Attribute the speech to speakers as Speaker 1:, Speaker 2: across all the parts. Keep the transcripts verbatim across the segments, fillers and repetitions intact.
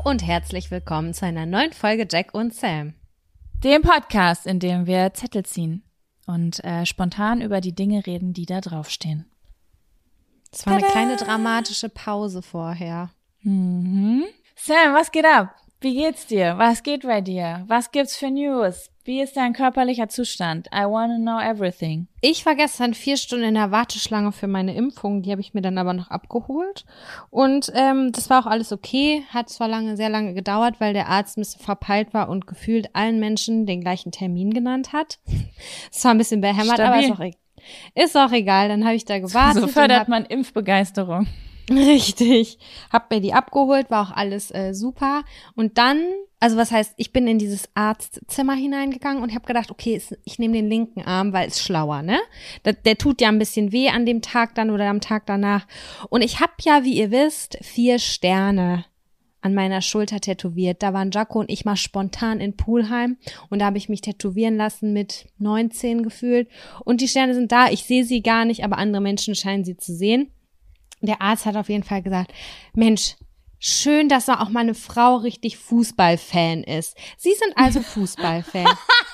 Speaker 1: und herzlich willkommen zu einer neuen Folge Jack und Sam.
Speaker 2: Dem Podcast, in dem wir Zettel ziehen und äh, spontan über die Dinge reden, die da draufstehen.
Speaker 1: Das war Tada! Eine kleine dramatische Pause vorher.
Speaker 2: Mhm. Sam, was geht ab? Wie geht's dir? Was geht bei dir? Was gibt's für News? Wie ist dein körperlicher Zustand? I wanna know everything.
Speaker 1: Ich war gestern vier Stunden in der Warteschlange für meine Impfung. Die habe ich mir dann aber noch abgeholt. Und ähm, das war auch alles okay. Hat zwar lange, sehr lange gedauert, weil der Arzt ein bisschen verpeilt war und gefühlt allen Menschen den gleichen Termin genannt hat. Das war ein bisschen behämmert, Stabil. Aber ist auch, e- ist auch egal. Dann habe ich da gewartet.
Speaker 2: So fördert hab- man Impfbegeisterung.
Speaker 1: Richtig. Hab mir die abgeholt, war auch alles äh, super. Und dann, also was heißt, ich bin in dieses Arztzimmer hineingegangen und habe gedacht, okay, ich nehme den linken Arm, weil es schlauer, ne? Der, der tut ja ein bisschen weh an dem Tag dann oder am Tag danach. Und ich habe ja, wie ihr wisst, vier Sterne an meiner Schulter tätowiert. Da waren Jaco und ich mal spontan in Pulheim und da habe ich mich tätowieren lassen mit neunzehn gefühlt. Und die Sterne sind da, ich sehe sie gar nicht, aber andere Menschen scheinen sie zu sehen. Der Arzt hat auf jeden Fall gesagt, Mensch, schön, dass auch mal eine Frau richtig Fußballfan ist. Sie sind also Fußballfan.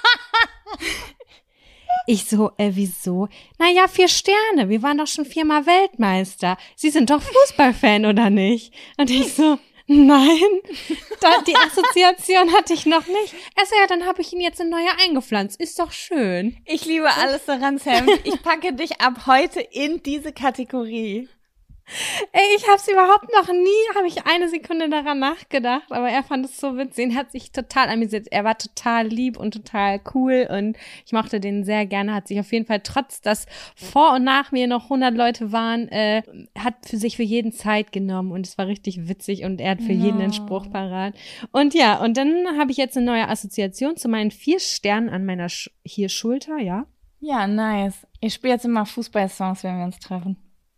Speaker 1: Ich so, äh, wieso? Naja, vier Sterne, wir waren doch schon viermal Weltmeister. Sie sind doch Fußballfan, oder nicht? Und ich so, nein, da, die Assoziation hatte ich noch nicht. Also ja, dann habe ich ihn jetzt in neue eingepflanzt. Ist doch schön.
Speaker 2: Ich liebe alles daran, Sam. Ich packe dich ab heute in diese Kategorie.
Speaker 1: Ey, ich hab's überhaupt noch nie, habe ich eine Sekunde daran nachgedacht, aber er fand es so witzig und hat sich total amüsiert. Er war total lieb und total cool und ich mochte den sehr gerne, hat sich auf jeden Fall, trotz dass vor und nach mir noch hundert Leute waren, äh, hat für sich für jeden Zeit genommen und es war richtig witzig und er hat für no. jeden einen Spruch parat. Und ja, und dann habe ich jetzt eine neue Assoziation zu meinen vier Sternen an meiner Sch- hier Schulter, ja?
Speaker 2: Ja, nice. Ich spiele jetzt immer Fußballsongs, wenn wir uns treffen.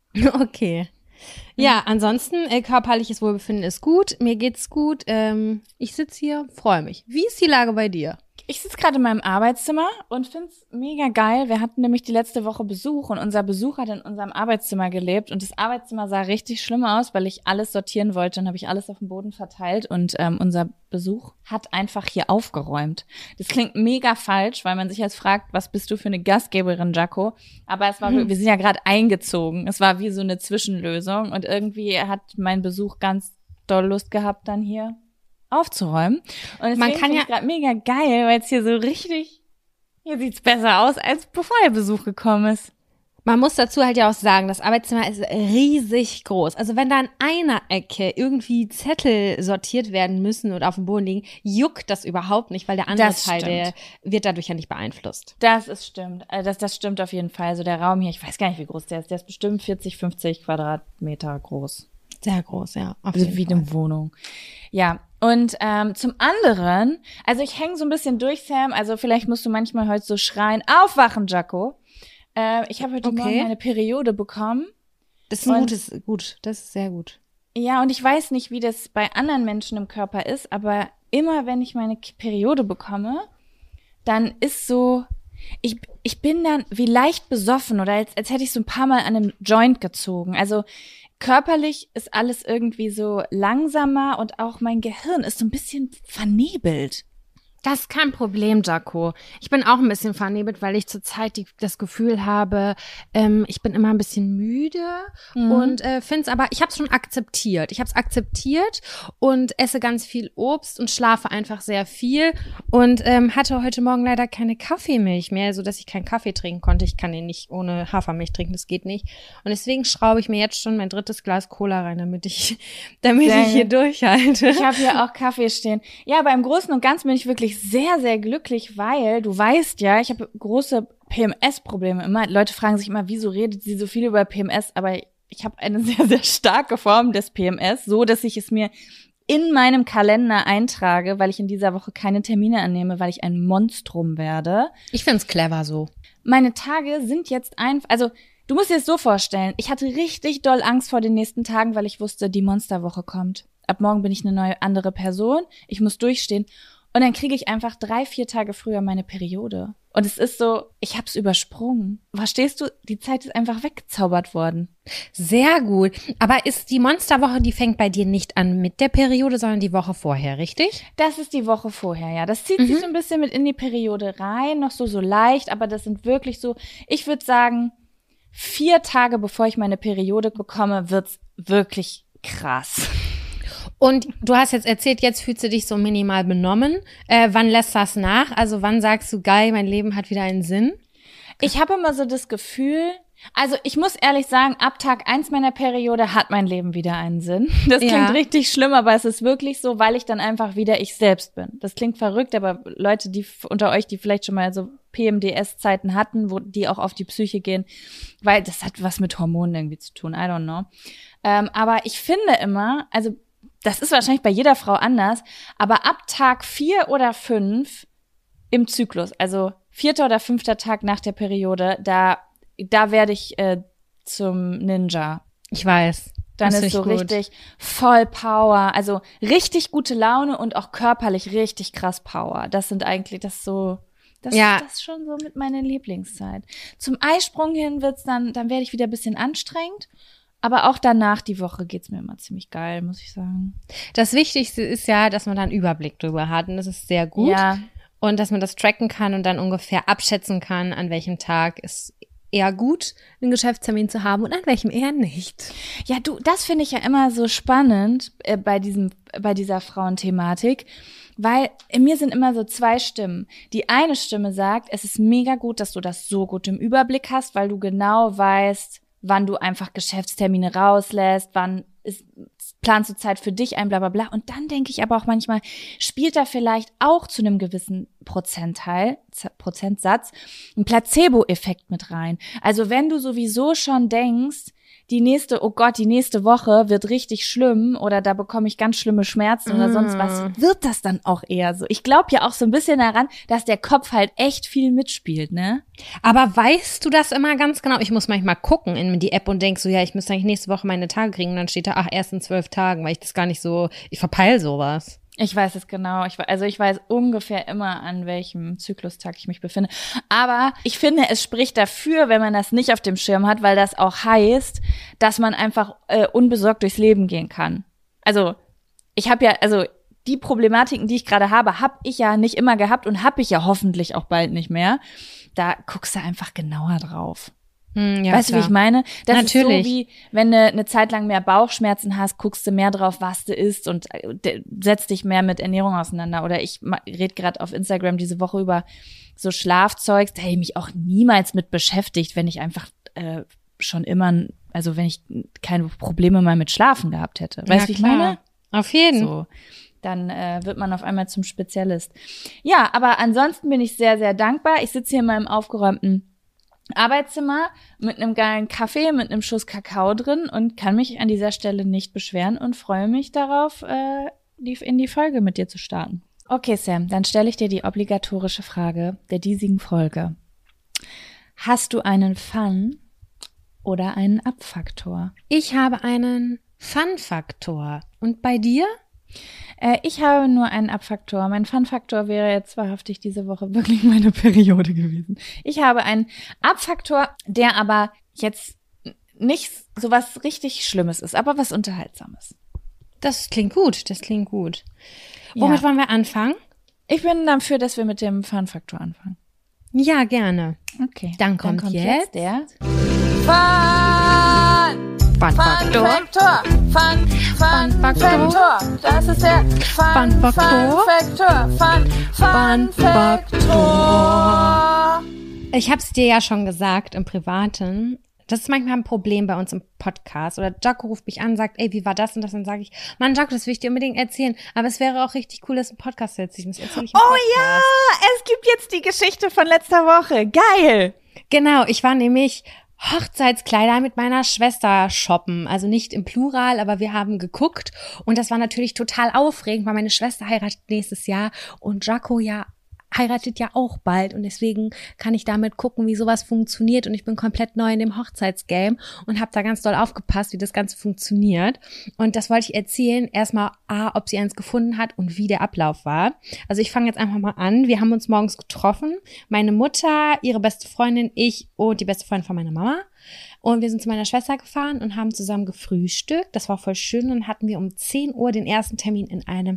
Speaker 1: Okay. Ja, ansonsten, äh, körperliches Wohlbefinden ist gut, mir geht's gut, ähm, ich sitze hier, freue mich. Wie ist die Lage bei dir?
Speaker 2: Ich sitze gerade in meinem Arbeitszimmer und find's mega geil. Wir hatten nämlich die letzte Woche Besuch und unser Besuch hat in unserem Arbeitszimmer gelebt und das Arbeitszimmer sah richtig schlimm aus, weil ich alles sortieren wollte und habe ich alles auf dem Boden verteilt und ähm, unser Besuch hat einfach hier aufgeräumt. Das klingt mega falsch, weil man sich jetzt fragt, was bist du für eine Gastgeberin, Jaco? Aber es war, mhm. wir sind ja gerade eingezogen. Es war wie so eine Zwischenlösung und irgendwie hat mein Besuch ganz doll Lust gehabt, dann hier aufzuräumen. Und
Speaker 1: man kann ja
Speaker 2: gerade mega geil, weil es hier so richtig, hier sieht's besser aus, als bevor der Besuch gekommen ist.
Speaker 1: Man muss dazu halt ja auch sagen, das Arbeitszimmer ist riesig groß. Also wenn da an einer Ecke irgendwie Zettel sortiert werden müssen oder auf dem Boden liegen, juckt das überhaupt nicht, weil der andere
Speaker 2: das
Speaker 1: Teil,
Speaker 2: stimmt.
Speaker 1: der wird dadurch ja nicht beeinflusst.
Speaker 2: Das ist stimmt. Also das, das stimmt auf jeden Fall. Also der Raum hier, ich weiß gar nicht, wie groß der ist. Der ist bestimmt vierzig, fünfzig Quadratmeter groß.
Speaker 1: Sehr groß, ja. Auf
Speaker 2: also
Speaker 1: jeden
Speaker 2: wie
Speaker 1: Fall.
Speaker 2: eine Wohnung. Ja, und ähm, zum anderen, also ich hänge so ein bisschen durch, Sam, also vielleicht musst du manchmal heute so schreien, aufwachen, Jaco. Äh, ich habe heute
Speaker 1: okay.
Speaker 2: Morgen meine Periode bekommen.
Speaker 1: Das ist ein gutes, gut, das ist sehr gut.
Speaker 2: Ja, und ich weiß nicht, wie das bei anderen Menschen im Körper ist, aber immer wenn ich meine Periode bekomme, dann ist so, ich ich bin dann wie leicht besoffen oder als, als hätte ich so ein paar Mal an einem Joint gezogen. Also körperlich ist alles irgendwie so langsamer und auch mein Gehirn ist so ein bisschen vernebelt.
Speaker 1: Das ist kein Problem, Jaco. Ich bin auch ein bisschen vernebelt, weil ich zurzeit die, das Gefühl habe, ähm, ich bin immer ein bisschen müde mhm. und äh, finde es aber, ich habe es schon akzeptiert. Ich habe es akzeptiert und esse ganz viel Obst und schlafe einfach sehr viel und ähm, hatte heute Morgen leider keine Kaffeemilch mehr, sodass ich keinen Kaffee trinken konnte. Ich kann den nicht ohne Hafermilch trinken, das geht nicht. Und deswegen schraube ich mir jetzt schon mein drittes Glas Cola rein, damit ich, damit sehr ich hier durchhalte.
Speaker 2: Ich habe hier auch Kaffee stehen. Ja, aber im Großen und Ganzen bin ich wirklich sehr, sehr glücklich, weil du weißt ja, ich habe große P M S-Probleme immer. Leute fragen sich immer, wieso redet sie so viel über P M S? Aber ich habe eine sehr, sehr starke Form des P M S, so dass ich es mir in meinem Kalender eintrage, weil ich in dieser Woche keine Termine annehme, weil ich ein Monstrum werde.
Speaker 1: Ich find's clever so.
Speaker 2: Meine Tage sind jetzt einfach, also du musst dir das so vorstellen, ich hatte richtig doll Angst vor den nächsten Tagen, weil ich wusste, die Monsterwoche kommt. Ab morgen bin ich eine neue, andere Person, ich muss durchstehen. Und dann kriege ich einfach drei, vier Tage früher meine Periode. Und es ist so, ich hab's übersprungen. Verstehst du? Die Zeit ist einfach weggezaubert worden.
Speaker 1: Sehr gut. Aber ist die Monsterwoche, die fängt bei dir nicht an mit der Periode, sondern die Woche vorher, richtig?
Speaker 2: Das ist die Woche vorher, ja. Das zieht
Speaker 1: Mhm.
Speaker 2: sich so ein bisschen mit in die Periode rein, noch so, so leicht, aber das sind wirklich so, ich würde sagen, vier Tage bevor ich meine Periode bekomme, wird's wirklich krass.
Speaker 1: Und du hast jetzt erzählt, jetzt fühlst du dich so minimal benommen. Äh, wann lässt das nach? Also wann sagst du, geil, mein Leben hat wieder einen Sinn?
Speaker 2: Ich habe immer so das Gefühl, also ich muss ehrlich sagen, ab Tag eins meiner Periode hat mein Leben wieder einen Sinn. Das klingt
Speaker 1: Ja.
Speaker 2: richtig schlimm, aber es ist wirklich so, weil ich dann einfach wieder ich selbst bin. Das klingt verrückt, aber Leute, die unter euch, die vielleicht schon mal so P M D S-Zeiten hatten, wo die auch auf die Psyche gehen, weil das hat was mit Hormonen irgendwie zu tun, I don't know. Ähm, aber ich finde immer, also das ist wahrscheinlich bei jeder Frau anders, aber ab Tag vier oder fünf im Zyklus, also vierter oder fünfter Tag nach der Periode, da da werde ich äh, zum Ninja.
Speaker 1: Ich weiß.
Speaker 2: Dann
Speaker 1: Das
Speaker 2: ist
Speaker 1: find
Speaker 2: so
Speaker 1: ich gut.
Speaker 2: richtig voll Power, also richtig gute Laune und auch körperlich richtig krass Power. Das sind eigentlich, das ist so, das,
Speaker 1: Ja.
Speaker 2: das ist schon so mit meiner Lieblingszeit. Zum Eisprung hin wird's dann, dann werde ich wieder ein bisschen anstrengend. Aber auch danach die Woche geht's mir immer ziemlich geil, muss ich sagen.
Speaker 1: Das Wichtigste ist ja, dass man da einen Überblick drüber hat und das ist sehr gut.
Speaker 2: Ja,
Speaker 1: Und dass man das tracken kann und dann ungefähr abschätzen kann, an welchem Tag ist eher gut, einen Geschäftstermin zu haben und an welchem eher nicht.
Speaker 2: ja, du, das finde ich ja immer so spannend äh, bei diesem, bei dieser Frauenthematik, weil in mir sind immer so zwei Stimmen. Die eine Stimme sagt, es ist mega gut, dass du das so gut im Überblick hast, weil du genau weißt, wann du einfach Geschäftstermine rauslässt, wann ist, planst du Zeit für dich ein, bla bla bla. Und dann denke ich aber auch manchmal, spielt da vielleicht auch zu einem gewissen Prozentteil, Z- Prozentsatz, ein Placebo-Effekt mit rein. Also wenn du sowieso schon denkst, die nächste, oh Gott, die nächste Woche wird richtig schlimm oder da bekomme ich ganz schlimme Schmerzen oder sonst was, wird das dann auch eher so. Ich glaube ja auch so ein bisschen daran, dass der Kopf halt echt viel mitspielt, ne?
Speaker 1: Aber weißt du das immer ganz genau? Ich muss manchmal gucken in die App und denk so, ja, ich müsste eigentlich nächste Woche meine Tage kriegen und dann steht da, ach, erst in zwölf Tagen, weil ich das gar nicht so, ich verpeil sowas.
Speaker 2: Ich weiß es genau. Ich, we- also ich weiß ungefähr immer, an welchem Zyklustag ich mich befinde. Aber ich finde, es spricht dafür, wenn man das nicht auf dem Schirm hat, weil das auch heißt, dass man einfach äh, unbesorgt durchs Leben gehen kann. Also ich habe ja, also die Problematiken, die ich gerade habe, habe ich ja nicht immer gehabt und habe ich ja hoffentlich auch bald nicht mehr. Da guckst du einfach genauer drauf.
Speaker 1: Hm, ja,
Speaker 2: Weißt du, wie
Speaker 1: klar.
Speaker 2: ich meine? Das
Speaker 1: Natürlich.
Speaker 2: ist so wie, wenn du eine Zeit lang mehr Bauchschmerzen hast, guckst du mehr drauf, was du isst und äh, de- setzt dich mehr mit Ernährung auseinander. Oder ich ma- red gerade auf Instagram diese Woche über so Schlafzeugs, da hätte ich mich auch niemals mit beschäftigt, wenn ich einfach äh, schon immer, also wenn ich keine Probleme mal mit Schlafen gehabt hätte. Weißt du,
Speaker 1: Ja,
Speaker 2: wie ich
Speaker 1: klar.
Speaker 2: meine?
Speaker 1: Auf jeden.
Speaker 2: So. Dann äh, wird man auf einmal zum Spezialist. Ja, aber ansonsten bin ich sehr, sehr dankbar. Ich sitze hier in meinem aufgeräumten Arbeitszimmer mit einem geilen Kaffee, mit einem Schuss Kakao drin und kann mich an dieser Stelle nicht beschweren und freue mich darauf, äh, die, in die Folge mit dir zu starten. Okay, Sam, dann stelle ich dir die obligatorische Frage der diesigen Folge. Hast du einen Fun oder einen Up-Faktor?
Speaker 1: Ich habe einen Fun-Faktor. Und bei dir?
Speaker 2: Äh, ich habe nur einen Up-Faktor. Mein Fun-Faktor wäre jetzt wahrhaftig diese Woche wirklich meine Periode gewesen. Ich habe einen Up-Faktor, der aber jetzt nicht so was richtig Schlimmes ist, aber was Unterhaltsames.
Speaker 1: Das klingt gut, das klingt gut. Womit
Speaker 2: Ja.
Speaker 1: wollen wir anfangen?
Speaker 2: Ich bin dafür, dass wir mit dem Fun-Faktor anfangen.
Speaker 1: Ja, gerne.
Speaker 2: Okay.
Speaker 1: Dann kommt jetzt
Speaker 2: der
Speaker 3: Fun!
Speaker 1: Fun-Faktor.
Speaker 3: Faktor! Fun, Fun,
Speaker 1: Faktor.
Speaker 3: Faktor! Das ist der Fun,
Speaker 1: Fun
Speaker 3: Fun
Speaker 1: Faktor.
Speaker 3: Faktor! Fun, Fun
Speaker 1: Fun
Speaker 3: Faktor!
Speaker 1: Ich habe es dir ja schon gesagt im Privaten. Das ist manchmal ein Problem bei uns im Podcast. Oder Jaco ruft mich an, sagt, ey, wie war das und das? Und dann sage ich, Mann, Jaco, das will ich dir unbedingt erzählen. Aber es wäre auch richtig cool, das im Podcast zu erzählen. Das erzähle ich im
Speaker 2: Oh
Speaker 1: Podcast.
Speaker 2: ja, es gibt jetzt die Geschichte von letzter Woche. Geil.
Speaker 1: Genau, ich war nämlich Hochzeitskleider mit meiner Schwester shoppen. Also nicht im Plural, aber wir haben geguckt. Und das war natürlich total aufregend, weil meine Schwester heiratet nächstes Jahr und Jaco ja heiratet ja auch bald und deswegen kann ich damit gucken, wie sowas funktioniert und ich bin komplett neu in dem Hochzeitsgame und habe da ganz doll aufgepasst, wie das Ganze funktioniert und das wollte ich erzählen, erstmal A, ob sie eins gefunden hat und wie der Ablauf war. Also ich fange jetzt einfach mal an, wir haben uns morgens getroffen, meine Mutter, ihre beste Freundin, ich und die beste Freundin von meiner Mama und wir sind zu meiner Schwester gefahren und haben zusammen gefrühstückt, das war voll schön und dann hatten wir um zehn Uhr den ersten Termin in einem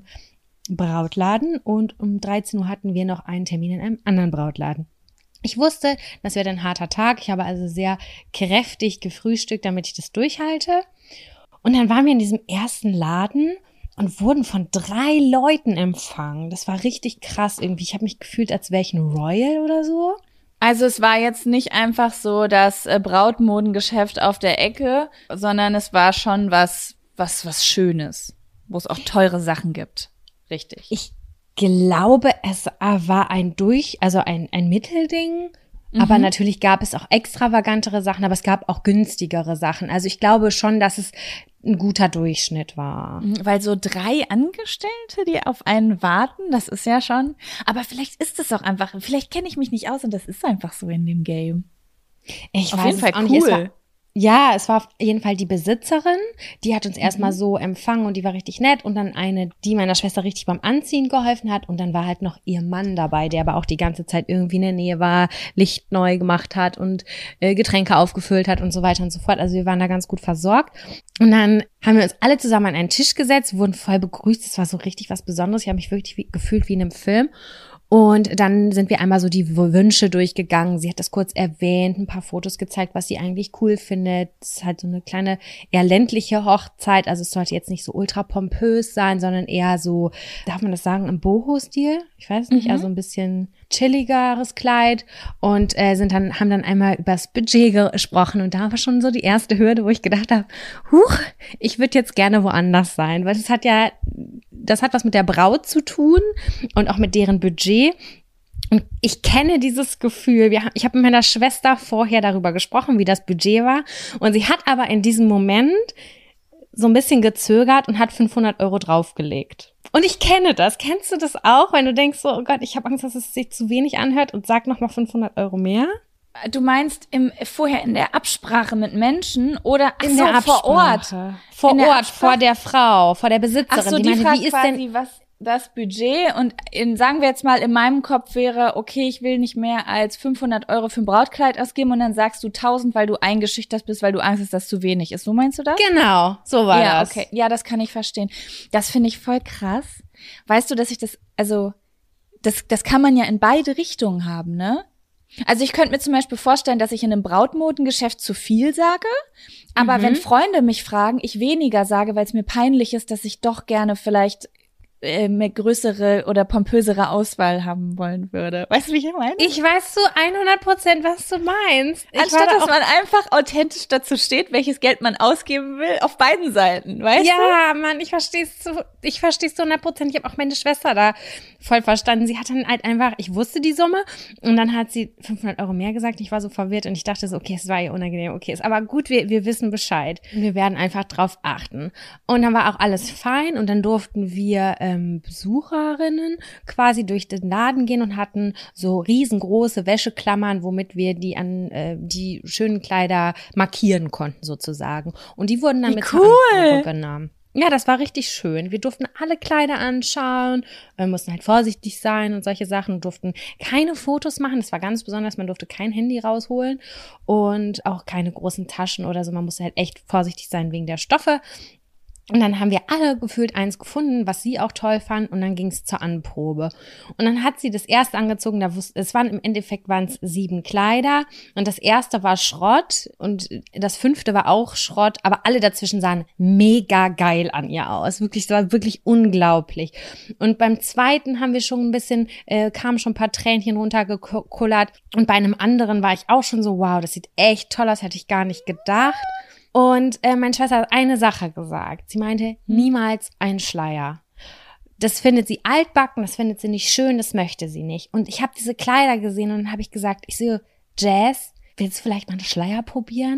Speaker 1: Brautladen und um dreizehn Uhr hatten wir noch einen Termin in einem anderen Brautladen. Ich wusste, das wäre ein harter Tag. Ich habe also sehr kräftig gefrühstückt, damit ich das durchhalte. Und dann waren wir in diesem ersten Laden und wurden von drei Leuten empfangen. Das war richtig krass irgendwie. Ich habe mich gefühlt, als wäre ich ein Royal oder so.
Speaker 2: Also es war jetzt nicht einfach so das äh, Brautmodengeschäft auf der Ecke, sondern es war schon was, was, was Schönes, wo es auch teure Sachen gibt. Richtig.
Speaker 1: Ich glaube, es war ein Durch, also ein, ein Mittelding. Mhm. Aber natürlich gab es auch extravagantere Sachen, aber es gab auch günstigere Sachen. Also ich glaube schon, dass es ein guter Durchschnitt war.
Speaker 2: Weil so drei Angestellte, die auf einen warten, das ist ja schon. Aber vielleicht ist es auch einfach, vielleicht kenne ich mich nicht aus und das ist einfach so in dem Game.
Speaker 1: Ich
Speaker 2: auf
Speaker 1: weiß
Speaker 2: jeden Fall
Speaker 1: es auch nicht. Es war,
Speaker 2: cool.
Speaker 1: ja, es war auf jeden Fall die Besitzerin, die hat uns erstmal
Speaker 2: Mhm.
Speaker 1: so empfangen und die war richtig nett und dann eine, die meiner Schwester richtig beim Anziehen geholfen hat und dann war halt noch ihr Mann dabei, der aber auch die ganze Zeit irgendwie in der Nähe war, Licht neu gemacht hat und äh, Getränke aufgefüllt hat und so weiter und so fort. Also wir waren da ganz gut versorgt und dann haben wir uns alle zusammen an einen Tisch gesetzt, wurden voll begrüßt, das war so richtig was Besonderes, ich habe mich wirklich wie, gefühlt wie in einem Film. Und dann sind wir einmal so die Wünsche durchgegangen. Sie hat das kurz erwähnt, ein paar Fotos gezeigt, was sie eigentlich cool findet. Es ist halt so eine kleine, eher ländliche Hochzeit. Also es sollte jetzt nicht so ultra pompös sein, sondern eher so, darf man das sagen, im Boho-Stil? Ich weiß nicht,
Speaker 2: Mhm.
Speaker 1: also ein bisschen chilligeres Kleid. Und äh, sind dann, haben dann einmal über das Budget gesprochen. Und da war schon so die erste Hürde, wo ich gedacht habe, huch, ich würde jetzt gerne woanders sein. Weil es hat ja, das hat was mit der Braut zu tun und auch mit deren Budget. Und ich kenne dieses Gefühl. Wir, ich habe mit meiner Schwester vorher darüber gesprochen, wie das Budget war. Und sie hat aber in diesem Moment so ein bisschen gezögert und hat fünfhundert Euro draufgelegt. Und ich kenne das. Kennst du das auch, wenn du denkst so, oh Gott, ich habe Angst, dass es sich zu wenig anhört und sag nochmal fünfhundert Euro mehr?
Speaker 2: Du meinst im, vorher in der Absprache mit Menschen oder ach
Speaker 1: In
Speaker 2: so,
Speaker 1: der
Speaker 2: vor Ort?
Speaker 1: Vor
Speaker 2: In der
Speaker 1: Ort,
Speaker 2: Absprache?
Speaker 1: vor der Frau, vor der Besitzerin.
Speaker 2: Ach so, die,
Speaker 1: die meinte,
Speaker 2: fragt
Speaker 1: wie ist
Speaker 2: quasi,
Speaker 1: denn
Speaker 2: was das Budget und in, sagen wir jetzt mal, in meinem Kopf wäre, okay, ich will nicht mehr als fünfhundert Euro für ein Brautkleid ausgeben und dann sagst du tausend, weil du eingeschüchtert bist, weil du Angst hast, dass zu wenig ist. So meinst du das?
Speaker 1: Genau, so war
Speaker 2: Ja,
Speaker 1: das.
Speaker 2: okay. Ja, das kann ich verstehen. Das finde ich voll krass. Weißt du, dass ich das, also, das, das kann man ja in beide Richtungen haben, ne? Also ich könnte mir zum Beispiel vorstellen, dass ich in einem Brautmodengeschäft zu viel sage, aber
Speaker 1: Mhm.
Speaker 2: wenn Freunde mich fragen, ich weniger sage, weil es mir peinlich ist, dass ich doch gerne vielleicht äh, eine größere oder pompösere Auswahl haben wollen würde. Weißt du, wie ich meine?
Speaker 1: Ich weiß zu hundert Prozent, was du meinst. Ich
Speaker 2: Anstatt,
Speaker 1: war da
Speaker 2: dass
Speaker 1: auch,
Speaker 2: man einfach authentisch dazu steht, welches Geld man ausgeben will, auf beiden Seiten, weißt du?
Speaker 1: ja, Mann, ich verstehe es zu, ich verstehe es zu hundert Prozent. Ich habe auch meine Schwester da voll verstanden. Sie hat dann halt einfach, ich wusste die Summe und dann hat sie fünfhundert Euro mehr gesagt. Ich war so verwirrt und ich dachte so, okay, es war ihr unangenehm, okay, ist aber gut, wir, wir wissen Bescheid. Wir werden einfach drauf achten. Und dann war auch alles fein und dann durften wir ähm, Besucherinnen quasi durch den Laden gehen und hatten so riesengroße Wäscheklammern, womit wir die an äh, die schönen Kleider markieren konnten sozusagen. Und die wurden dann
Speaker 2: Wie
Speaker 1: mit zur
Speaker 2: cool.
Speaker 1: Anprobe genommen. Ja, das war richtig schön. Wir durften alle Kleider anschauen, wir mussten halt vorsichtig sein und solche Sachen, durften keine Fotos machen. Das war ganz besonders, man durfte kein Handy rausholen und auch keine großen Taschen oder so. Man musste halt echt vorsichtig sein wegen der Stoffe. Und dann haben wir alle gefühlt eins gefunden, was sie auch toll fand. Und dann ging es zur Anprobe. Und dann hat sie das erste angezogen. Da wusste, es waren im Endeffekt waren es sieben Kleider. Und das erste war Schrott. Und das fünfte war auch Schrott. Aber alle dazwischen sahen mega geil an ihr aus. Wirklich, es war wirklich unglaublich. Und beim zweiten haben wir schon ein bisschen, äh, kamen schon ein paar Tränchen runtergekullert. Und bei einem anderen war ich auch schon so, wow, das sieht echt toll aus, hätte ich gar nicht gedacht. Und äh, meine Schwester hat eine Sache gesagt. Sie meinte, niemals ein Schleier. Das findet sie altbacken, das findet sie nicht schön, das möchte sie nicht. Und ich habe diese Kleider gesehen und dann habe ich gesagt, ich sehe, Jazz, willst du vielleicht mal einen Schleier probieren?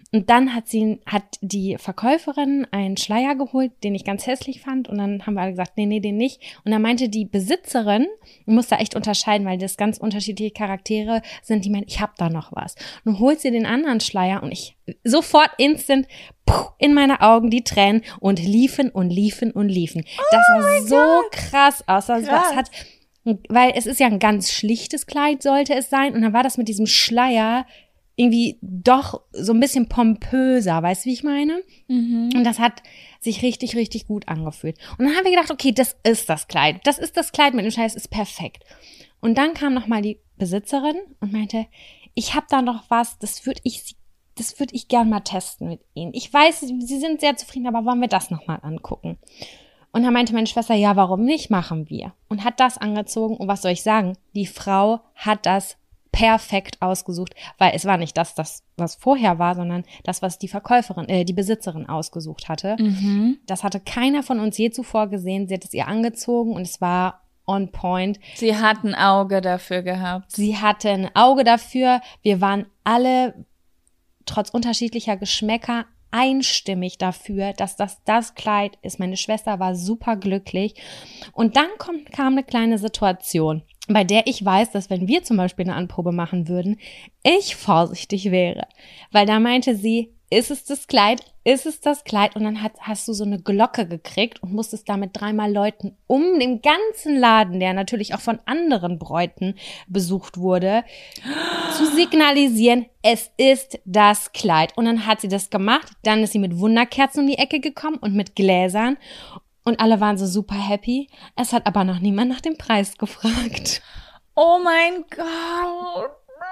Speaker 1: Und dann hat sie, hat die Verkäuferin einen Schleier geholt, den ich ganz hässlich fand. Und dann haben wir alle gesagt, nee, nee, den nicht. Und dann meinte die Besitzerin, ich muss da echt unterscheiden, weil das ganz unterschiedliche Charaktere sind, die meinen, ich hab da noch was. Und dann holt sie den anderen Schleier und ich sofort instant puh, in meine Augen die Tränen und liefen und liefen und liefen. Das
Speaker 2: Oh
Speaker 1: sah so krass aus. Das
Speaker 2: Krass.
Speaker 1: hat, weil es ist ja ein ganz schlichtes Kleid, sollte es sein. Und dann war das mit diesem Schleier irgendwie doch so ein bisschen pompöser, weißt du, wie ich meine?
Speaker 2: Mhm.
Speaker 1: Und das hat sich richtig, richtig gut angefühlt. Und dann haben wir gedacht, okay, das ist das Kleid. Das ist das Kleid mit dem Schleier, das ist perfekt. Und dann kam nochmal die Besitzerin und meinte, ich habe da noch was, das würde ich, das würde ich gern mal testen mit Ihnen. Ich weiß, Sie sind sehr zufrieden, aber wollen wir das nochmal angucken? Und dann meinte meine Schwester, ja, warum nicht, machen wir. Und hat das angezogen. Und was soll ich sagen? Die Frau hat das perfekt ausgesucht, weil es war nicht das, das, was vorher war, sondern das, was die Verkäuferin, äh, die Besitzerin ausgesucht hatte.
Speaker 2: Mhm.
Speaker 1: Das hatte keiner von uns je zuvor gesehen. Sie hat es ihr angezogen und es war on point.
Speaker 2: Sie hat ein Auge dafür gehabt.
Speaker 1: Sie hatte ein Auge dafür. Wir waren alle trotz unterschiedlicher Geschmäcker einstimmig dafür, dass das das Kleid ist. Meine Schwester war super glücklich. Und dann kommt, kam eine kleine Situation, bei der ich weiß, dass wenn wir zum Beispiel eine Anprobe machen würden, ich vorsichtig wäre. Weil da meinte sie, ist es das Kleid? Ist es das Kleid? Und dann hat, hast du so eine Glocke gekriegt und musstest damit dreimal läuten, um den ganzen Laden, der natürlich auch von anderen Bräuten besucht wurde, zu signalisieren, es ist das Kleid. Und dann hat sie das gemacht. Dann ist sie mit Wunderkerzen um die Ecke gekommen und mit Gläsern. Und alle waren so super happy. Es hat aber noch niemand nach dem Preis gefragt.
Speaker 2: Oh mein Gott.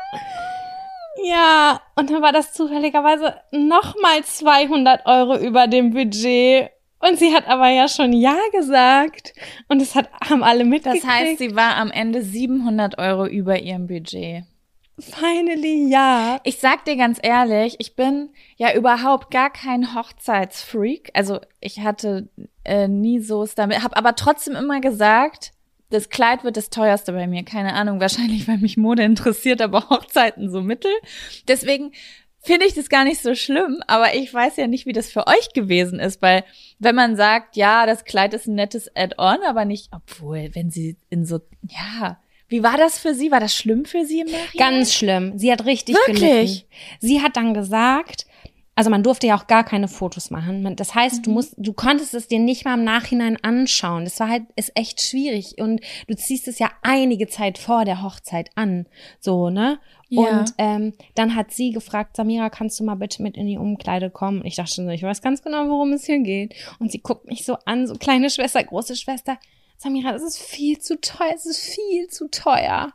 Speaker 1: Ja, und dann war das zufälligerweise nochmal zweihundert Euro über dem Budget. Und sie hat aber ja schon Ja gesagt. Und das hat, haben alle mitgekriegt.
Speaker 2: Das heißt, sie war am Ende siebenhundert Euro über ihrem Budget.
Speaker 1: Finally, ja.
Speaker 2: Ich sag dir ganz ehrlich, ich bin ja überhaupt gar kein Hochzeitsfreak. Also ich hatte äh, nie so es damit, habe aber trotzdem immer gesagt, das Kleid wird das teuerste bei mir. Keine Ahnung, wahrscheinlich, weil mich Mode interessiert, aber Hochzeiten so mittel. Deswegen finde ich das gar nicht so schlimm, aber ich weiß ja nicht, wie das für euch gewesen ist, weil wenn man sagt, ja, das Kleid ist ein nettes Add-on, aber nicht, obwohl, wenn sie in so, ja, wie war das für sie? War das schlimm für sie im Nachhinein?
Speaker 1: Ganz schlimm. Sie hat richtig
Speaker 2: Wirklich?
Speaker 1: gelitten. Sie hat dann gesagt, also man durfte ja auch gar keine Fotos machen. Man, das heißt, mhm. du musst, du konntest es dir nicht mal im Nachhinein anschauen. Das war halt, ist echt schwierig. Und du ziehst es ja einige Zeit vor der Hochzeit an. So, ne?
Speaker 2: Ja.
Speaker 1: Und ähm, dann hat sie gefragt, Samira, kannst du mal bitte mit in die Umkleide kommen? Und ich dachte schon so, ich weiß ganz genau, worum es hier geht. Und sie guckt mich so an, so kleine Schwester, große Schwester. Samira, das ist viel zu teuer, es ist viel zu teuer.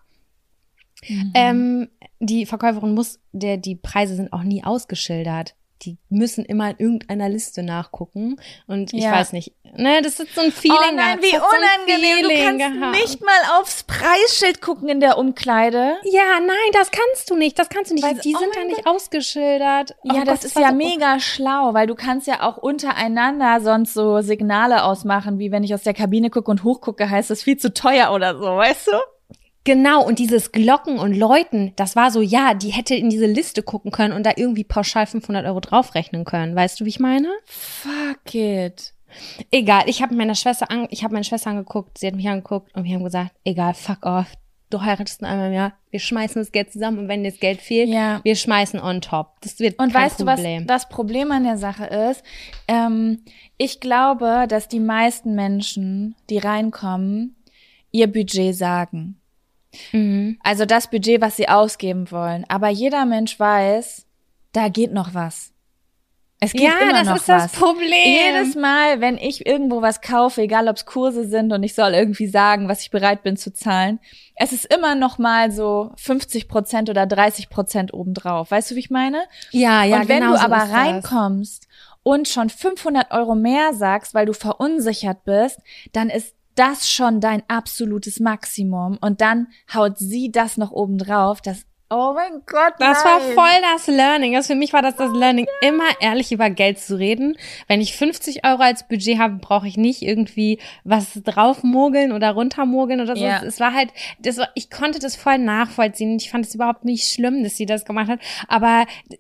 Speaker 1: Mhm. Ähm, die Verkäuferin muss, der, die Preise sind auch nie ausgeschildert. Die müssen immer in irgendeiner Liste nachgucken. Und ich
Speaker 2: Ja.
Speaker 1: weiß nicht, ne, das ist so ein Feeling.
Speaker 2: Oh nein,
Speaker 1: gehabt.
Speaker 2: wie
Speaker 1: Das hat so ein
Speaker 2: unangenehm. Du
Speaker 1: Feeling
Speaker 2: kannst
Speaker 1: gehabt.
Speaker 2: nicht mal aufs Preisschild gucken in der Umkleide.
Speaker 1: Ja, nein, das kannst du nicht, das kannst du nicht.
Speaker 2: Weil-
Speaker 1: die
Speaker 2: oh
Speaker 1: sind
Speaker 2: mein
Speaker 1: da nicht ausgeschildert.
Speaker 2: Ja,
Speaker 1: Oh
Speaker 2: das
Speaker 1: Gott,
Speaker 2: ist
Speaker 1: war
Speaker 2: ja
Speaker 1: so-
Speaker 2: mega schlau, weil du kannst ja auch untereinander sonst so Signale ausmachen, wie wenn ich aus der Kabine gucke und hochgucke, heißt das viel zu teuer oder so, weißt du?
Speaker 1: Genau, und dieses Glocken und Läuten, das war so, ja, die hätte in diese Liste gucken können und da irgendwie pauschal fünfhundert Euro draufrechnen können. Weißt du, wie ich meine?
Speaker 2: Fuck it.
Speaker 1: Egal, ich habe meine Schwester an, ich habe meine Schwester angeguckt, sie hat mich angeguckt und wir haben gesagt, egal, fuck off. Du heiratest nur einmal im Jahr, wir schmeißen das Geld zusammen und wenn dir das Geld fehlt,
Speaker 2: Ja.
Speaker 1: wir schmeißen on top. Das wird
Speaker 2: Und
Speaker 1: kein
Speaker 2: weißt
Speaker 1: Problem.
Speaker 2: du, was das Problem an der Sache ist? Ähm, ich glaube, dass die meisten Menschen, die reinkommen, ihr Budget sagen.
Speaker 1: Mhm.
Speaker 2: Also das Budget, was sie ausgeben wollen. Aber jeder Mensch weiß, da geht noch was. Es geht
Speaker 1: Ja,
Speaker 2: immer
Speaker 1: das
Speaker 2: noch
Speaker 1: ist das
Speaker 2: was.
Speaker 1: Problem.
Speaker 2: Jedes Mal, wenn ich irgendwo was kaufe, egal ob es Kurse sind und ich soll irgendwie sagen, was ich bereit bin zu zahlen, es ist immer noch mal so fünfzig Prozent oder dreißig Prozent obendrauf. Weißt du, wie ich meine?
Speaker 1: Ja, ja,
Speaker 2: und wenn
Speaker 1: genau
Speaker 2: du
Speaker 1: so
Speaker 2: aber
Speaker 1: ist das.
Speaker 2: reinkommst und schon fünfhundert Euro mehr sagst, weil du verunsichert bist, dann ist das schon dein absolutes Maximum. Und dann haut sie das noch oben drauf. Das, oh mein Gott,
Speaker 1: Das
Speaker 2: nein.
Speaker 1: war voll das Learning. Das für mich war das das Learning, immer ehrlich über Geld zu reden. Wenn ich fünfzig Euro als Budget habe, brauche ich nicht irgendwie was draufmogeln oder runtermogeln oder so.
Speaker 2: Ja.
Speaker 1: Es war halt, das war, ich konnte das voll nachvollziehen. Ich fand es überhaupt nicht schlimm, dass sie das gemacht hat. Aber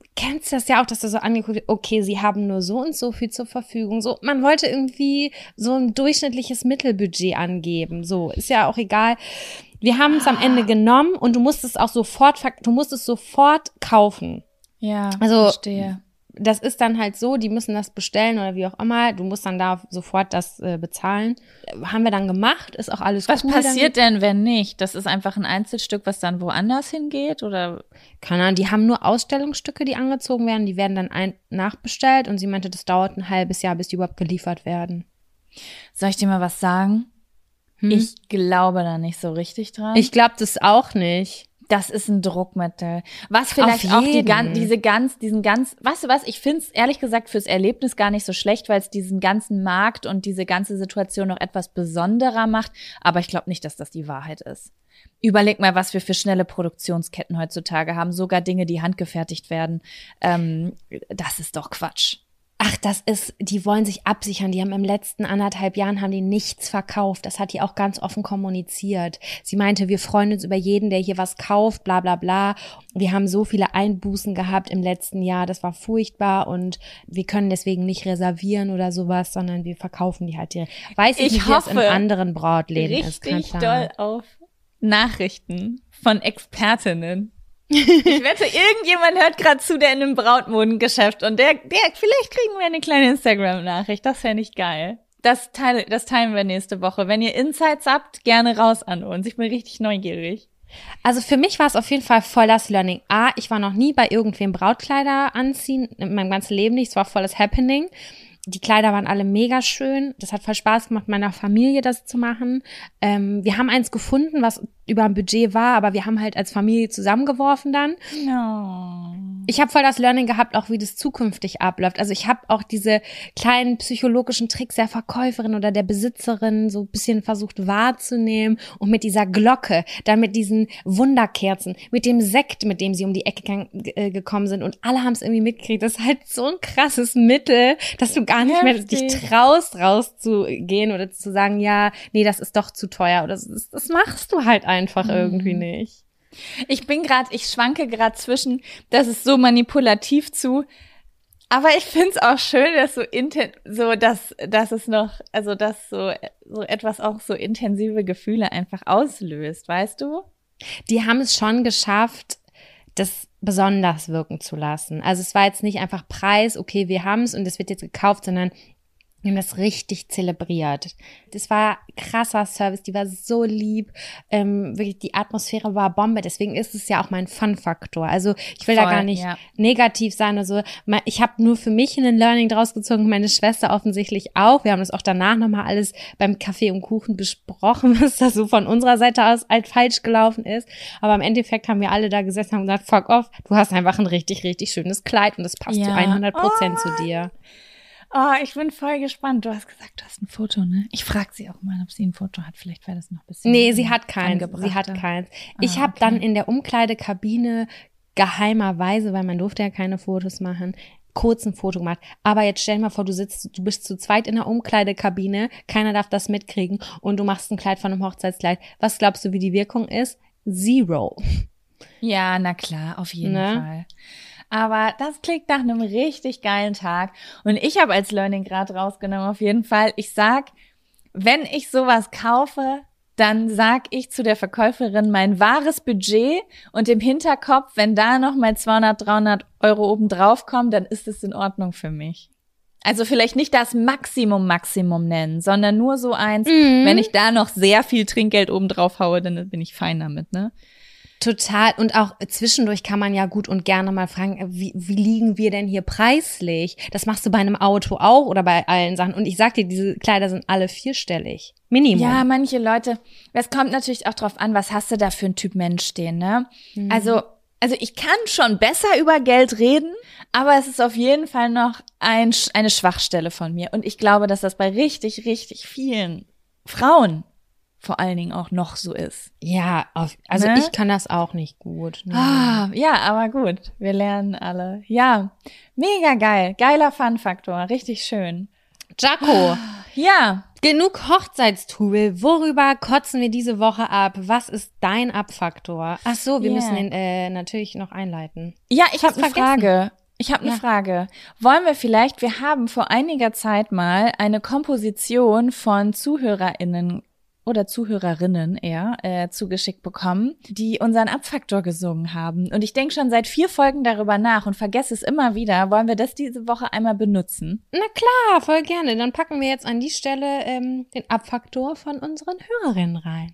Speaker 1: kennst das ja auch, dass du so angeguckt wird, okay, sie haben nur so und so viel zur Verfügung. So, man wollte irgendwie so ein durchschnittliches Mittelbudget angeben. So, ist ja auch egal. Wir haben es am Ende genommen und du musst es auch sofort, verk- du musst es sofort kaufen.
Speaker 2: Ja,
Speaker 1: Also,
Speaker 2: verstehe.
Speaker 1: Das ist dann halt so, die müssen das bestellen oder wie auch immer. Du musst dann da sofort das äh, bezahlen. Haben wir dann gemacht, ist auch alles
Speaker 2: Was
Speaker 1: cool.
Speaker 2: passiert denn, wenn nicht? Das ist einfach ein Einzelstück, was dann woanders hingeht, oder?
Speaker 1: Keine Ahnung, die haben nur Ausstellungsstücke, die angezogen werden. Die werden dann ein nachbestellt und sie meinte, das dauert ein halbes Jahr, bis die überhaupt geliefert werden.
Speaker 2: Soll ich dir mal was sagen?
Speaker 1: Hm?
Speaker 2: Ich glaube da nicht so richtig dran.
Speaker 1: Ich glaube das auch nicht.
Speaker 2: Das ist ein Druckmittel. Was vielleicht
Speaker 1: Auf
Speaker 2: auch die
Speaker 1: jeden.
Speaker 2: gan- diese ganz, diesen ganz, weißt du was, ich find's ehrlich gesagt fürs Erlebnis gar nicht so schlecht, weil es diesen ganzen Markt und diese ganze Situation noch etwas besonderer macht. Aber ich glaube nicht, dass das die Wahrheit ist. Überleg mal, was wir für schnelle Produktionsketten heutzutage haben. Sogar Dinge, die handgefertigt werden. Ähm, das ist doch Quatsch.
Speaker 1: Ach, das ist, die wollen sich absichern. Die haben im letzten anderthalb Jahren haben die nichts verkauft. Das hat die auch ganz offen kommuniziert. Sie meinte, wir freuen uns über jeden, der hier was kauft, bla bla bla. Wir haben so viele Einbußen gehabt im letzten Jahr. Das war furchtbar und wir können deswegen nicht reservieren oder sowas, sondern wir verkaufen die halt direkt. Weiß ich,
Speaker 2: Ich
Speaker 1: nicht, wie es in
Speaker 2: hoffe,
Speaker 1: anderen Brautläden ist. Kein
Speaker 2: Richtig
Speaker 1: Plan.
Speaker 2: doll auf Nachrichten von Expertinnen. Ich wette, irgendjemand hört gerade zu, der in einem Brautmodengeschäft und der, der, vielleicht kriegen wir eine kleine Instagram-Nachricht. Das fände ich geil. Das, teile, das teilen wir nächste Woche. Wenn ihr Insights habt, gerne raus an uns. Ich bin richtig neugierig.
Speaker 1: Also für mich war es auf jeden Fall voll das Learning. A, ich war noch nie bei irgendwem Brautkleider anziehen, in meinem ganzen Leben nicht. Es war voll das Happening. Die Kleider waren alle mega schön. Das hat voll Spaß gemacht, meiner Familie das zu machen. Ähm, wir haben eins gefunden, was über ein Budget war, aber wir haben halt als Familie zusammengeworfen dann.
Speaker 2: No.
Speaker 1: Ich habe voll das Learning gehabt, auch wie das zukünftig abläuft. Also ich habe auch diese kleinen psychologischen Tricks der Verkäuferin oder der Besitzerin so ein bisschen versucht wahrzunehmen und mit dieser Glocke, dann mit diesen Wunderkerzen, mit dem Sekt, mit dem sie um die Ecke gang, äh, gekommen sind und alle haben es irgendwie mitgekriegt. Das ist halt so ein krasses Mittel, dass du gar nicht mehr dich traust, rauszugehen oder zu sagen, ja, nee, das ist doch zu teuer oder das, das machst du halt einfach mhm. irgendwie nicht.
Speaker 2: Ich bin gerade, ich schwanke gerade zwischen, das ist so manipulativ zu, aber ich find's auch schön, dass so inten, so dass dass es noch, also dass so so etwas auch so intensive Gefühle einfach auslöst, weißt du?
Speaker 1: Die haben es schon geschafft, das besonders wirken zu lassen. Also es war jetzt nicht einfach Preis, okay, wir haben es und es wird jetzt gekauft, sondern wir haben das richtig zelebriert. Das war krasser Service, die war so lieb, ähm, wirklich die Atmosphäre war Bombe, deswegen ist es ja auch mein Fun-Faktor. Also ich will
Speaker 2: Voll,
Speaker 1: da gar nicht
Speaker 2: ja.
Speaker 1: negativ sein oder so. Ich habe nur für mich ein Learning draus gezogen, meine Schwester offensichtlich auch. Wir haben das auch danach nochmal alles beim Kaffee und Kuchen besprochen, was da so von unserer Seite aus halt falsch gelaufen ist. Aber im Endeffekt haben wir alle da gesessen und haben gesagt, fuck off, du hast einfach ein richtig, richtig schönes Kleid und das passt
Speaker 2: Ja.
Speaker 1: zu hundert Prozent
Speaker 2: Oh.
Speaker 1: zu dir.
Speaker 2: Oh, ich bin voll gespannt. Du hast gesagt, du hast ein Foto, ne? Ich frage sie auch mal, ob sie ein Foto hat. Vielleicht wäre das noch ein bisschen
Speaker 1: Nee, sie hat keins.
Speaker 2: angebrachter.
Speaker 1: Sie hat keins. Ich
Speaker 2: Ah,
Speaker 1: habe
Speaker 2: okay.
Speaker 1: dann in der Umkleidekabine geheimerweise, weil man durfte ja keine Fotos machen, kurz ein Foto gemacht. Aber jetzt stell dir mal vor, du sitzt, du bist zu zweit in der Umkleidekabine, keiner darf das mitkriegen und du machst ein Kleid von einem Hochzeitskleid. Was glaubst du, wie die Wirkung ist? Zero.
Speaker 2: Ja, na klar, auf jeden
Speaker 1: Ne?
Speaker 2: Fall. Aber das klingt nach einem richtig geilen Tag. Und ich habe als Learning gerade rausgenommen, auf jeden Fall. Ich sag, wenn ich sowas kaufe, dann sag ich zu der Verkäuferin mein wahres Budget und im Hinterkopf, wenn da noch mal zweihundert, dreihundert Euro oben drauf kommen, dann ist es in Ordnung für mich. Also vielleicht nicht das Maximum Maximum nennen, sondern nur so eins,
Speaker 1: Mhm.
Speaker 2: wenn ich da noch sehr viel Trinkgeld oben drauf haue, dann bin ich fein damit, ne?
Speaker 1: Total. Und auch zwischendurch kann man ja gut und gerne mal fragen, wie, wie liegen wir denn hier preislich? Das machst du bei einem Auto auch oder bei allen Sachen. Und ich sag dir, diese Kleider sind alle vierstellig. Minimum.
Speaker 2: Ja, manche Leute, es kommt natürlich auch drauf an, was hast du da für ein Typ Mensch stehen, ne?
Speaker 1: Mhm.
Speaker 2: Also, also ich kann schon besser über Geld reden, aber es ist auf jeden Fall noch ein, eine Schwachstelle von mir. Und ich glaube, dass das bei richtig, richtig vielen Frauen vor allen Dingen auch noch so ist.
Speaker 1: Ja, auf, also
Speaker 2: Ne?
Speaker 1: ich kann das auch nicht gut. Ne?
Speaker 2: Ah, ja, aber gut, wir lernen alle. Ja, mega geil, geiler Fun-Faktor, richtig schön.
Speaker 1: Jaco,
Speaker 2: Ja,
Speaker 1: genug Hochzeitstubel. Worüber kotzen wir diese Woche ab? Was ist dein Abfaktor? Ach so, wir
Speaker 2: Ja.
Speaker 1: müssen den äh, natürlich noch einleiten.
Speaker 2: ja, ich habe
Speaker 1: Fast
Speaker 2: eine
Speaker 1: vergessen.
Speaker 2: Frage. Ich habe eine
Speaker 1: Ja.
Speaker 2: Frage. Wollen wir vielleicht, wir haben vor einiger Zeit mal eine Komposition von ZuhörerInnen oder Zuhörerinnen eher äh, zugeschickt bekommen, die unseren Abfaktor gesungen haben. Und ich denke schon seit vier Folgen darüber nach und vergesse es immer wieder. Wollen wir das diese Woche einmal benutzen?
Speaker 1: Na klar, voll gerne. Dann packen wir jetzt an die Stelle ähm, den Abfaktor von unseren Hörerinnen rein.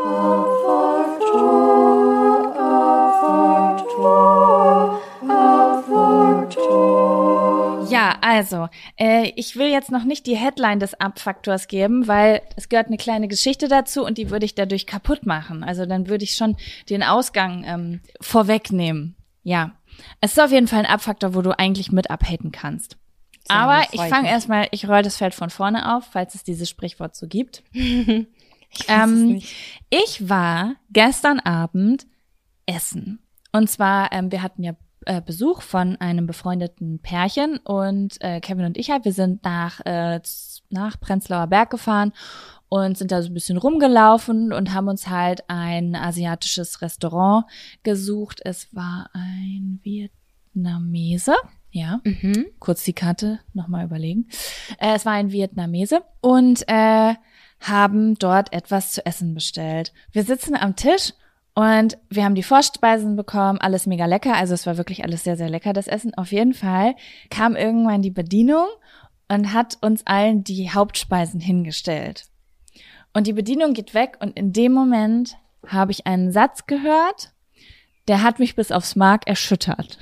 Speaker 2: Ja, also, äh, ich will jetzt noch nicht die Headline des Abfaktors geben, weil es gehört eine kleine Geschichte dazu und die würde ich dadurch kaputt machen. Also dann würde ich schon den Ausgang ähm, vorwegnehmen. Ja, es ist auf jeden Fall ein Abfaktor, wo du eigentlich mit abhaten kannst.
Speaker 1: Sehr
Speaker 2: Aber
Speaker 1: gut,
Speaker 2: ich
Speaker 1: freu ich
Speaker 2: fange
Speaker 1: mich.
Speaker 2: erstmal, ich roll das Feld von vorne auf, falls es dieses Sprichwort so gibt.
Speaker 1: Ich weiß es
Speaker 2: Ähm,
Speaker 1: nicht.
Speaker 2: ich war gestern Abend essen. Und zwar, ähm, wir hatten ja äh, Besuch von einem befreundeten Pärchen und äh, Kevin und ich halt, wir sind nach, äh, z- nach Prenzlauer Berg gefahren und sind da so ein bisschen rumgelaufen und haben uns halt ein asiatisches Restaurant gesucht. Es war ein Vietnamese, ja.
Speaker 1: Mhm.
Speaker 2: Kurz die Karte nochmal überlegen. Äh, es war ein Vietnamese und äh, haben dort etwas zu essen bestellt. Wir sitzen am Tisch und wir haben die Vorspeisen bekommen, alles mega lecker. Also es war wirklich alles sehr, sehr lecker, das Essen. Auf jeden Fall kam irgendwann die Bedienung und hat uns allen die Hauptspeisen hingestellt. Und die Bedienung geht weg und in dem Moment habe ich einen Satz gehört, der hat mich bis aufs Mark erschüttert.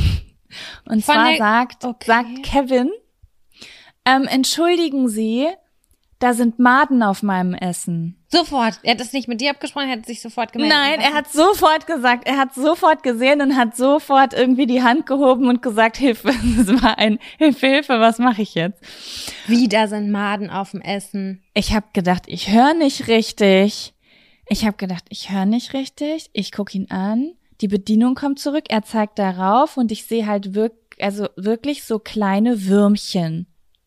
Speaker 2: Und
Speaker 1: Von
Speaker 2: zwar
Speaker 1: der-
Speaker 2: sagt,
Speaker 1: okay.
Speaker 2: sagt Kevin, ähm, entschuldigen Sie, da sind Maden auf meinem Essen.
Speaker 1: Sofort. Er hat das nicht mit dir abgesprochen, er hat sich sofort gemeldet.
Speaker 2: Nein, er hat sofort gesagt, er hat sofort gesehen und hat sofort irgendwie die Hand gehoben und gesagt, Hilfe, das war ein Hilfe, Hilfe, was mache ich jetzt?
Speaker 1: Wieder sind Maden auf dem Essen.
Speaker 2: Ich habe gedacht, ich höre nicht richtig. Ich habe gedacht, ich höre nicht richtig. Ich gucke ihn an, die Bedienung kommt zurück, er zeigt darauf und ich sehe halt wirk also wirklich so kleine Würmchen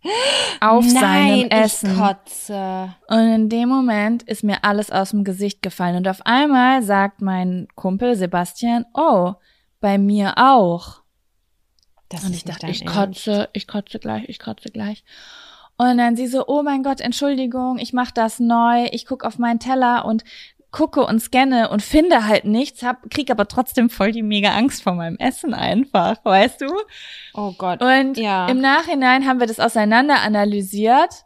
Speaker 2: auf seinem
Speaker 1: Nein,
Speaker 2: Essen.
Speaker 1: ich kotze.
Speaker 2: Und in dem Moment ist mir alles aus dem Gesicht gefallen. Und auf einmal sagt mein Kumpel Sebastian, oh, bei mir auch.
Speaker 1: Das
Speaker 2: Und
Speaker 1: ist
Speaker 2: ich
Speaker 1: nicht
Speaker 2: dachte,
Speaker 1: dein
Speaker 2: ich
Speaker 1: Ernst.
Speaker 2: kotze, ich kotze gleich, ich kotze gleich. Und dann sie so, oh mein Gott, Entschuldigung, ich mach das neu. Ich guck auf meinen Teller und gucke und scanne und finde halt nichts, hab, krieg aber trotzdem voll die mega Angst vor meinem Essen einfach, weißt du?
Speaker 1: Oh Gott.
Speaker 2: Und
Speaker 1: Ja.
Speaker 2: im Nachhinein haben wir das auseinander analysiert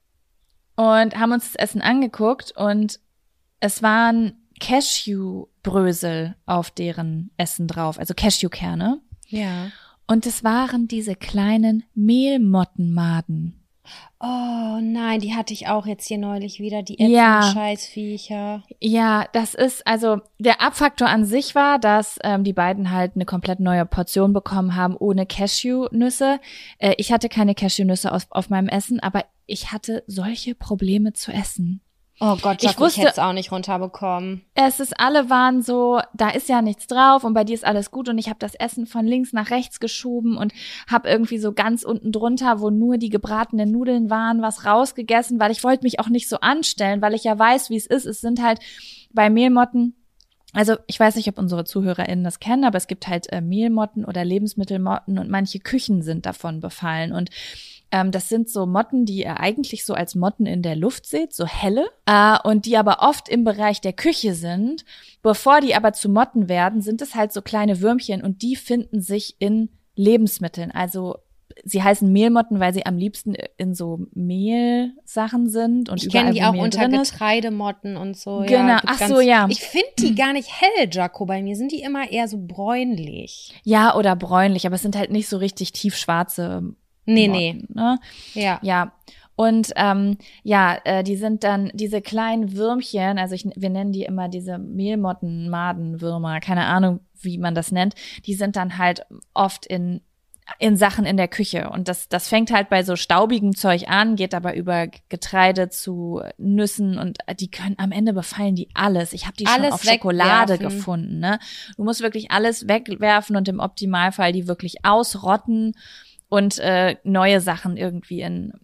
Speaker 2: und haben uns das Essen angeguckt und es waren Cashewbrösel auf deren Essen drauf, also Cashewkerne.
Speaker 1: Ja.
Speaker 2: Und es waren diese kleinen Mehlmottenmaden.
Speaker 1: Oh nein, die hatte ich auch jetzt hier neulich wieder, die
Speaker 2: Ja.
Speaker 1: ätzenden Scheißviecher.
Speaker 2: Ja, das ist, also der Abfaktor an sich war, dass ähm, die beiden halt eine komplett neue Portion bekommen haben ohne Cashewnüsse. Äh, ich hatte keine Cashewnüsse auf, auf meinem Essen, aber ich hatte solche Probleme zu essen.
Speaker 1: Oh Gott,
Speaker 2: Ich
Speaker 1: Jaco, ich,
Speaker 2: wusste-
Speaker 1: hätte es auch nicht runterbekommen.
Speaker 2: Es ist, alle waren so, da ist ja nichts drauf und bei dir ist alles gut und ich habe das Essen von links nach rechts geschoben und habe irgendwie so ganz unten drunter, wo nur die gebratenen Nudeln waren, was rausgegessen, weil ich wollte mich auch nicht so anstellen, weil ich ja weiß, wie es ist. Es sind halt bei Mehlmotten, also ich weiß nicht, ob unsere ZuhörerInnen das kennen, aber es gibt halt äh, Mehlmotten oder Lebensmittelmotten und manche Küchen sind davon befallen und Ähm, das sind so Motten, die ihr eigentlich so als Motten in der Luft seht, so helle, äh, und die aber oft im Bereich der Küche sind. Bevor die aber zu Motten werden, sind es halt so kleine Würmchen und die finden sich in Lebensmitteln. Also sie heißen Mehlmotten, weil sie am liebsten in so Mehlsachen sind und
Speaker 1: Ich
Speaker 2: überall,
Speaker 1: kenne die
Speaker 2: wo
Speaker 1: auch
Speaker 2: Mehl
Speaker 1: unter
Speaker 2: drin ist.
Speaker 1: Getreidemotten und so.
Speaker 2: Genau,
Speaker 1: Ja, gibt's
Speaker 2: ach so, ja.
Speaker 1: Ich finde die gar nicht hell, Jaco. Bei mir sind die immer eher so bräunlich.
Speaker 2: Ja, oder bräunlich, aber es sind halt nicht so richtig tiefschwarze
Speaker 1: Nee,
Speaker 2: Motten, ne?
Speaker 1: Ja.
Speaker 2: Ja, und ähm, ja, äh, die sind dann diese kleinen Würmchen, also ich, wir nennen die immer diese Mehlmotten, Madenwürmer, keine Ahnung, wie man das nennt, die sind dann halt oft in in Sachen in der Küche und das das fängt halt bei so staubigem Zeug an, geht aber über Getreide zu Nüssen und die können am Ende befallen die alles. Ich habe die schon
Speaker 1: Alles
Speaker 2: auf Schokolade
Speaker 1: wegwerfen.
Speaker 2: gefunden, ne? Du musst wirklich alles wegwerfen und im Optimalfall die wirklich ausrotten und äh, neue Sachen irgendwie in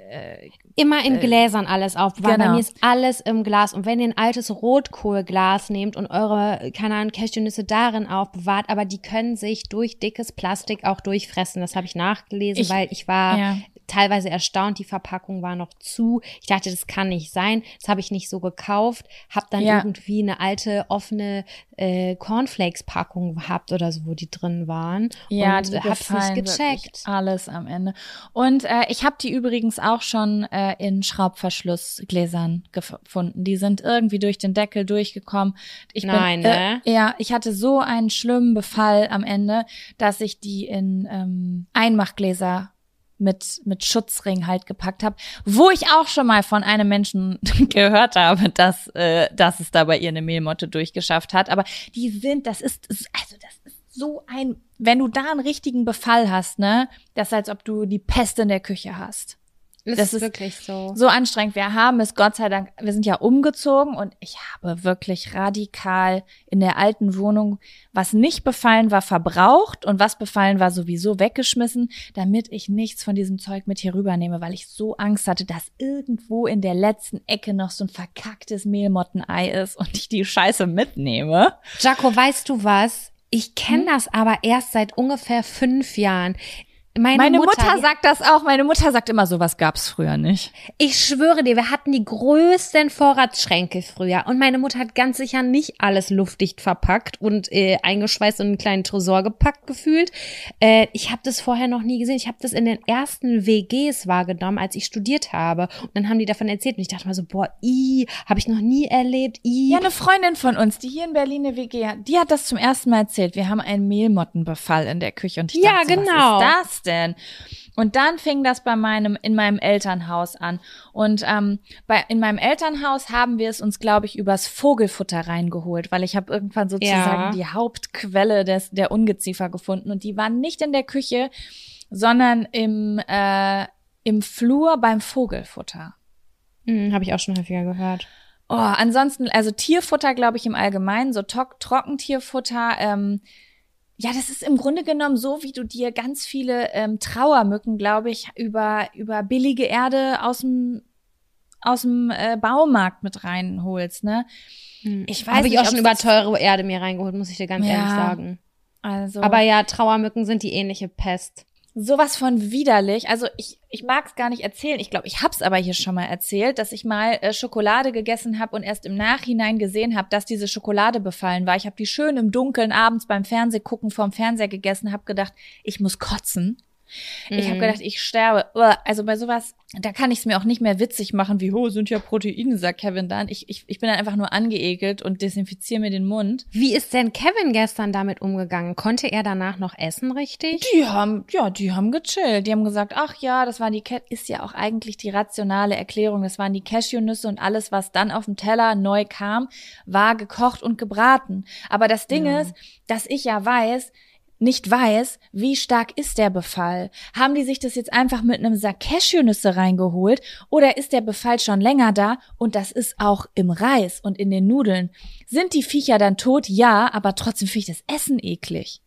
Speaker 2: äh,
Speaker 1: Immer in Gläsern alles aufbewahren.
Speaker 2: genau.
Speaker 1: Bei mir ist alles im Glas. Und wenn ihr ein altes Rotkohlglas nehmt und eure, keine Ahnung, Cashewnüsse darin aufbewahrt, aber die können sich durch dickes Plastik auch durchfressen. Das habe ich nachgelesen,
Speaker 2: Ich-
Speaker 1: weil ich war
Speaker 2: ja.
Speaker 1: teilweise erstaunt, die Verpackung war noch zu. Ich dachte, das kann nicht sein. Das habe ich nicht so gekauft. Hab dann
Speaker 2: Ja.
Speaker 1: irgendwie eine alte, offene äh, Cornflakes-Packung gehabt oder so, wo die drin waren.
Speaker 2: Ja,
Speaker 1: und
Speaker 2: die
Speaker 1: hab's nicht
Speaker 2: befallen wirklich
Speaker 1: gecheckt.
Speaker 2: alles am Ende. Und äh, ich habe die übrigens auch schon äh, in Schraubverschlussgläsern gefunden. Die sind irgendwie durch den Deckel durchgekommen. Ich
Speaker 1: Nein,
Speaker 2: bin,
Speaker 1: ne?
Speaker 2: Äh, ja, ich hatte so einen schlimmen Befall am Ende, dass ich die in ähm, Einmachgläser mit mit Schutzring halt gepackt habe, wo ich auch schon mal von einem Menschen gehört habe, dass äh, dass es da bei ihr eine Mehlmotte durchgeschafft hat. Aber die sind, das ist also das ist so ein, wenn du da einen richtigen Befall hast, ne, das ist, als ob du die Pest in der Küche hast.
Speaker 1: Das,
Speaker 2: Das
Speaker 1: ist
Speaker 2: ist
Speaker 1: wirklich so.
Speaker 2: So anstrengend. Wir haben es, Gott sei Dank, wir sind ja umgezogen und ich habe wirklich radikal in der alten Wohnung, was nicht befallen war, verbraucht und was befallen war, sowieso weggeschmissen, damit ich nichts von diesem Zeug mit hier rübernehme, weil ich so Angst hatte, dass irgendwo in der letzten Ecke noch so ein verkacktes Mehlmottenei ist und ich die Scheiße mitnehme.
Speaker 1: Jaco, weißt du was? Ich kenne
Speaker 2: Hm?
Speaker 1: das aber erst seit ungefähr fünf Jahren. Meine,
Speaker 2: Meine
Speaker 1: Mutter,
Speaker 2: Mutter
Speaker 1: die-
Speaker 2: sagt das auch. Meine Mutter sagt immer, sowas gab's früher nicht.
Speaker 1: Ich schwöre dir, wir hatten die größten Vorratsschränke früher und meine Mutter hat ganz sicher nicht alles luftdicht verpackt und äh, eingeschweißt und in einen kleinen Tresor gepackt gefühlt. Äh, ich habe das vorher noch nie gesehen. Ich habe das in den ersten W Gs wahrgenommen, als ich studiert habe. Und dann haben die davon erzählt und ich dachte mal so, boah, i, habe ich noch nie erlebt, i.
Speaker 2: Ja, eine Freundin von uns, die hier in Berlin eine W G hat, die hat das zum ersten Mal erzählt. Wir haben einen Mehlmottenbefall in der Küche und ich
Speaker 1: Ja,
Speaker 2: dachte, so,
Speaker 1: genau.
Speaker 2: was ist das denn? Und dann fing das bei meinem in meinem Elternhaus an. Und ähm, bei in meinem Elternhaus haben wir es uns, glaube ich, übers Vogelfutter reingeholt, weil ich habe irgendwann sozusagen
Speaker 1: Ja.
Speaker 2: die Hauptquelle des der Ungeziefer gefunden und die waren nicht in der Küche, sondern im äh, im Flur beim Vogelfutter.
Speaker 1: Hm, habe ich auch schon häufiger gehört.
Speaker 2: Oh, ansonsten, also Tierfutter, glaube ich, im Allgemeinen, so to- Trockentierfutter, ähm, ja, das ist im Grunde genommen so, wie du dir ganz viele ähm, Trauermücken, glaube ich, über über billige Erde aus dem aus dem äh, Baumarkt mit reinholst, ne? Ich weiß
Speaker 1: Habe ich
Speaker 2: nicht,
Speaker 1: auch schon
Speaker 2: ob's
Speaker 1: über
Speaker 2: das-
Speaker 1: teure Erde mir reingeholt, muss ich dir ganz
Speaker 2: Ja.
Speaker 1: ehrlich sagen.
Speaker 2: Also,
Speaker 1: Aber ja, Trauermücken sind die ähnliche Pest.
Speaker 2: sowas von widerlich. Also ich ich mag es gar nicht erzählen. Ich glaube, ich hab's aber hier schon mal erzählt, dass ich mal äh, Schokolade gegessen habe und erst im Nachhinein gesehen habe, dass diese Schokolade befallen war. Ich habe die schön im Dunkeln abends beim Fernsehgucken vorm Fernseher gegessen, habe gedacht, ich muss kotzen. Ich habe
Speaker 1: Mhm.
Speaker 2: gedacht, ich sterbe. Uah, also bei sowas, da kann ich es mir auch nicht mehr witzig machen, wie, oh, sind ja Proteine, sagt Kevin dann. Ich, ich, ich bin dann einfach nur angeekelt und desinfiziere mir den Mund.
Speaker 1: Wie ist denn Kevin gestern damit umgegangen? Konnte er danach noch essen, richtig?
Speaker 2: Die haben, ja, die haben gechillt. Die haben gesagt, ach ja, das waren die, Ca- ist ja auch eigentlich die rationale Erklärung. Das waren die Cashewnüsse und alles, was dann auf dem Teller neu kam, war gekocht und gebraten. Aber das Ding
Speaker 1: Ja.
Speaker 2: ist, dass ich ja weiß, nicht weiß, wie stark ist der Befall. Haben die sich das jetzt einfach mit einem Sack Cashewnüsse reingeholt oder ist der Befall schon länger da und das ist auch im Reis und in den Nudeln? Sind die Viecher dann tot? Ja, aber trotzdem finde ich das Essen eklig.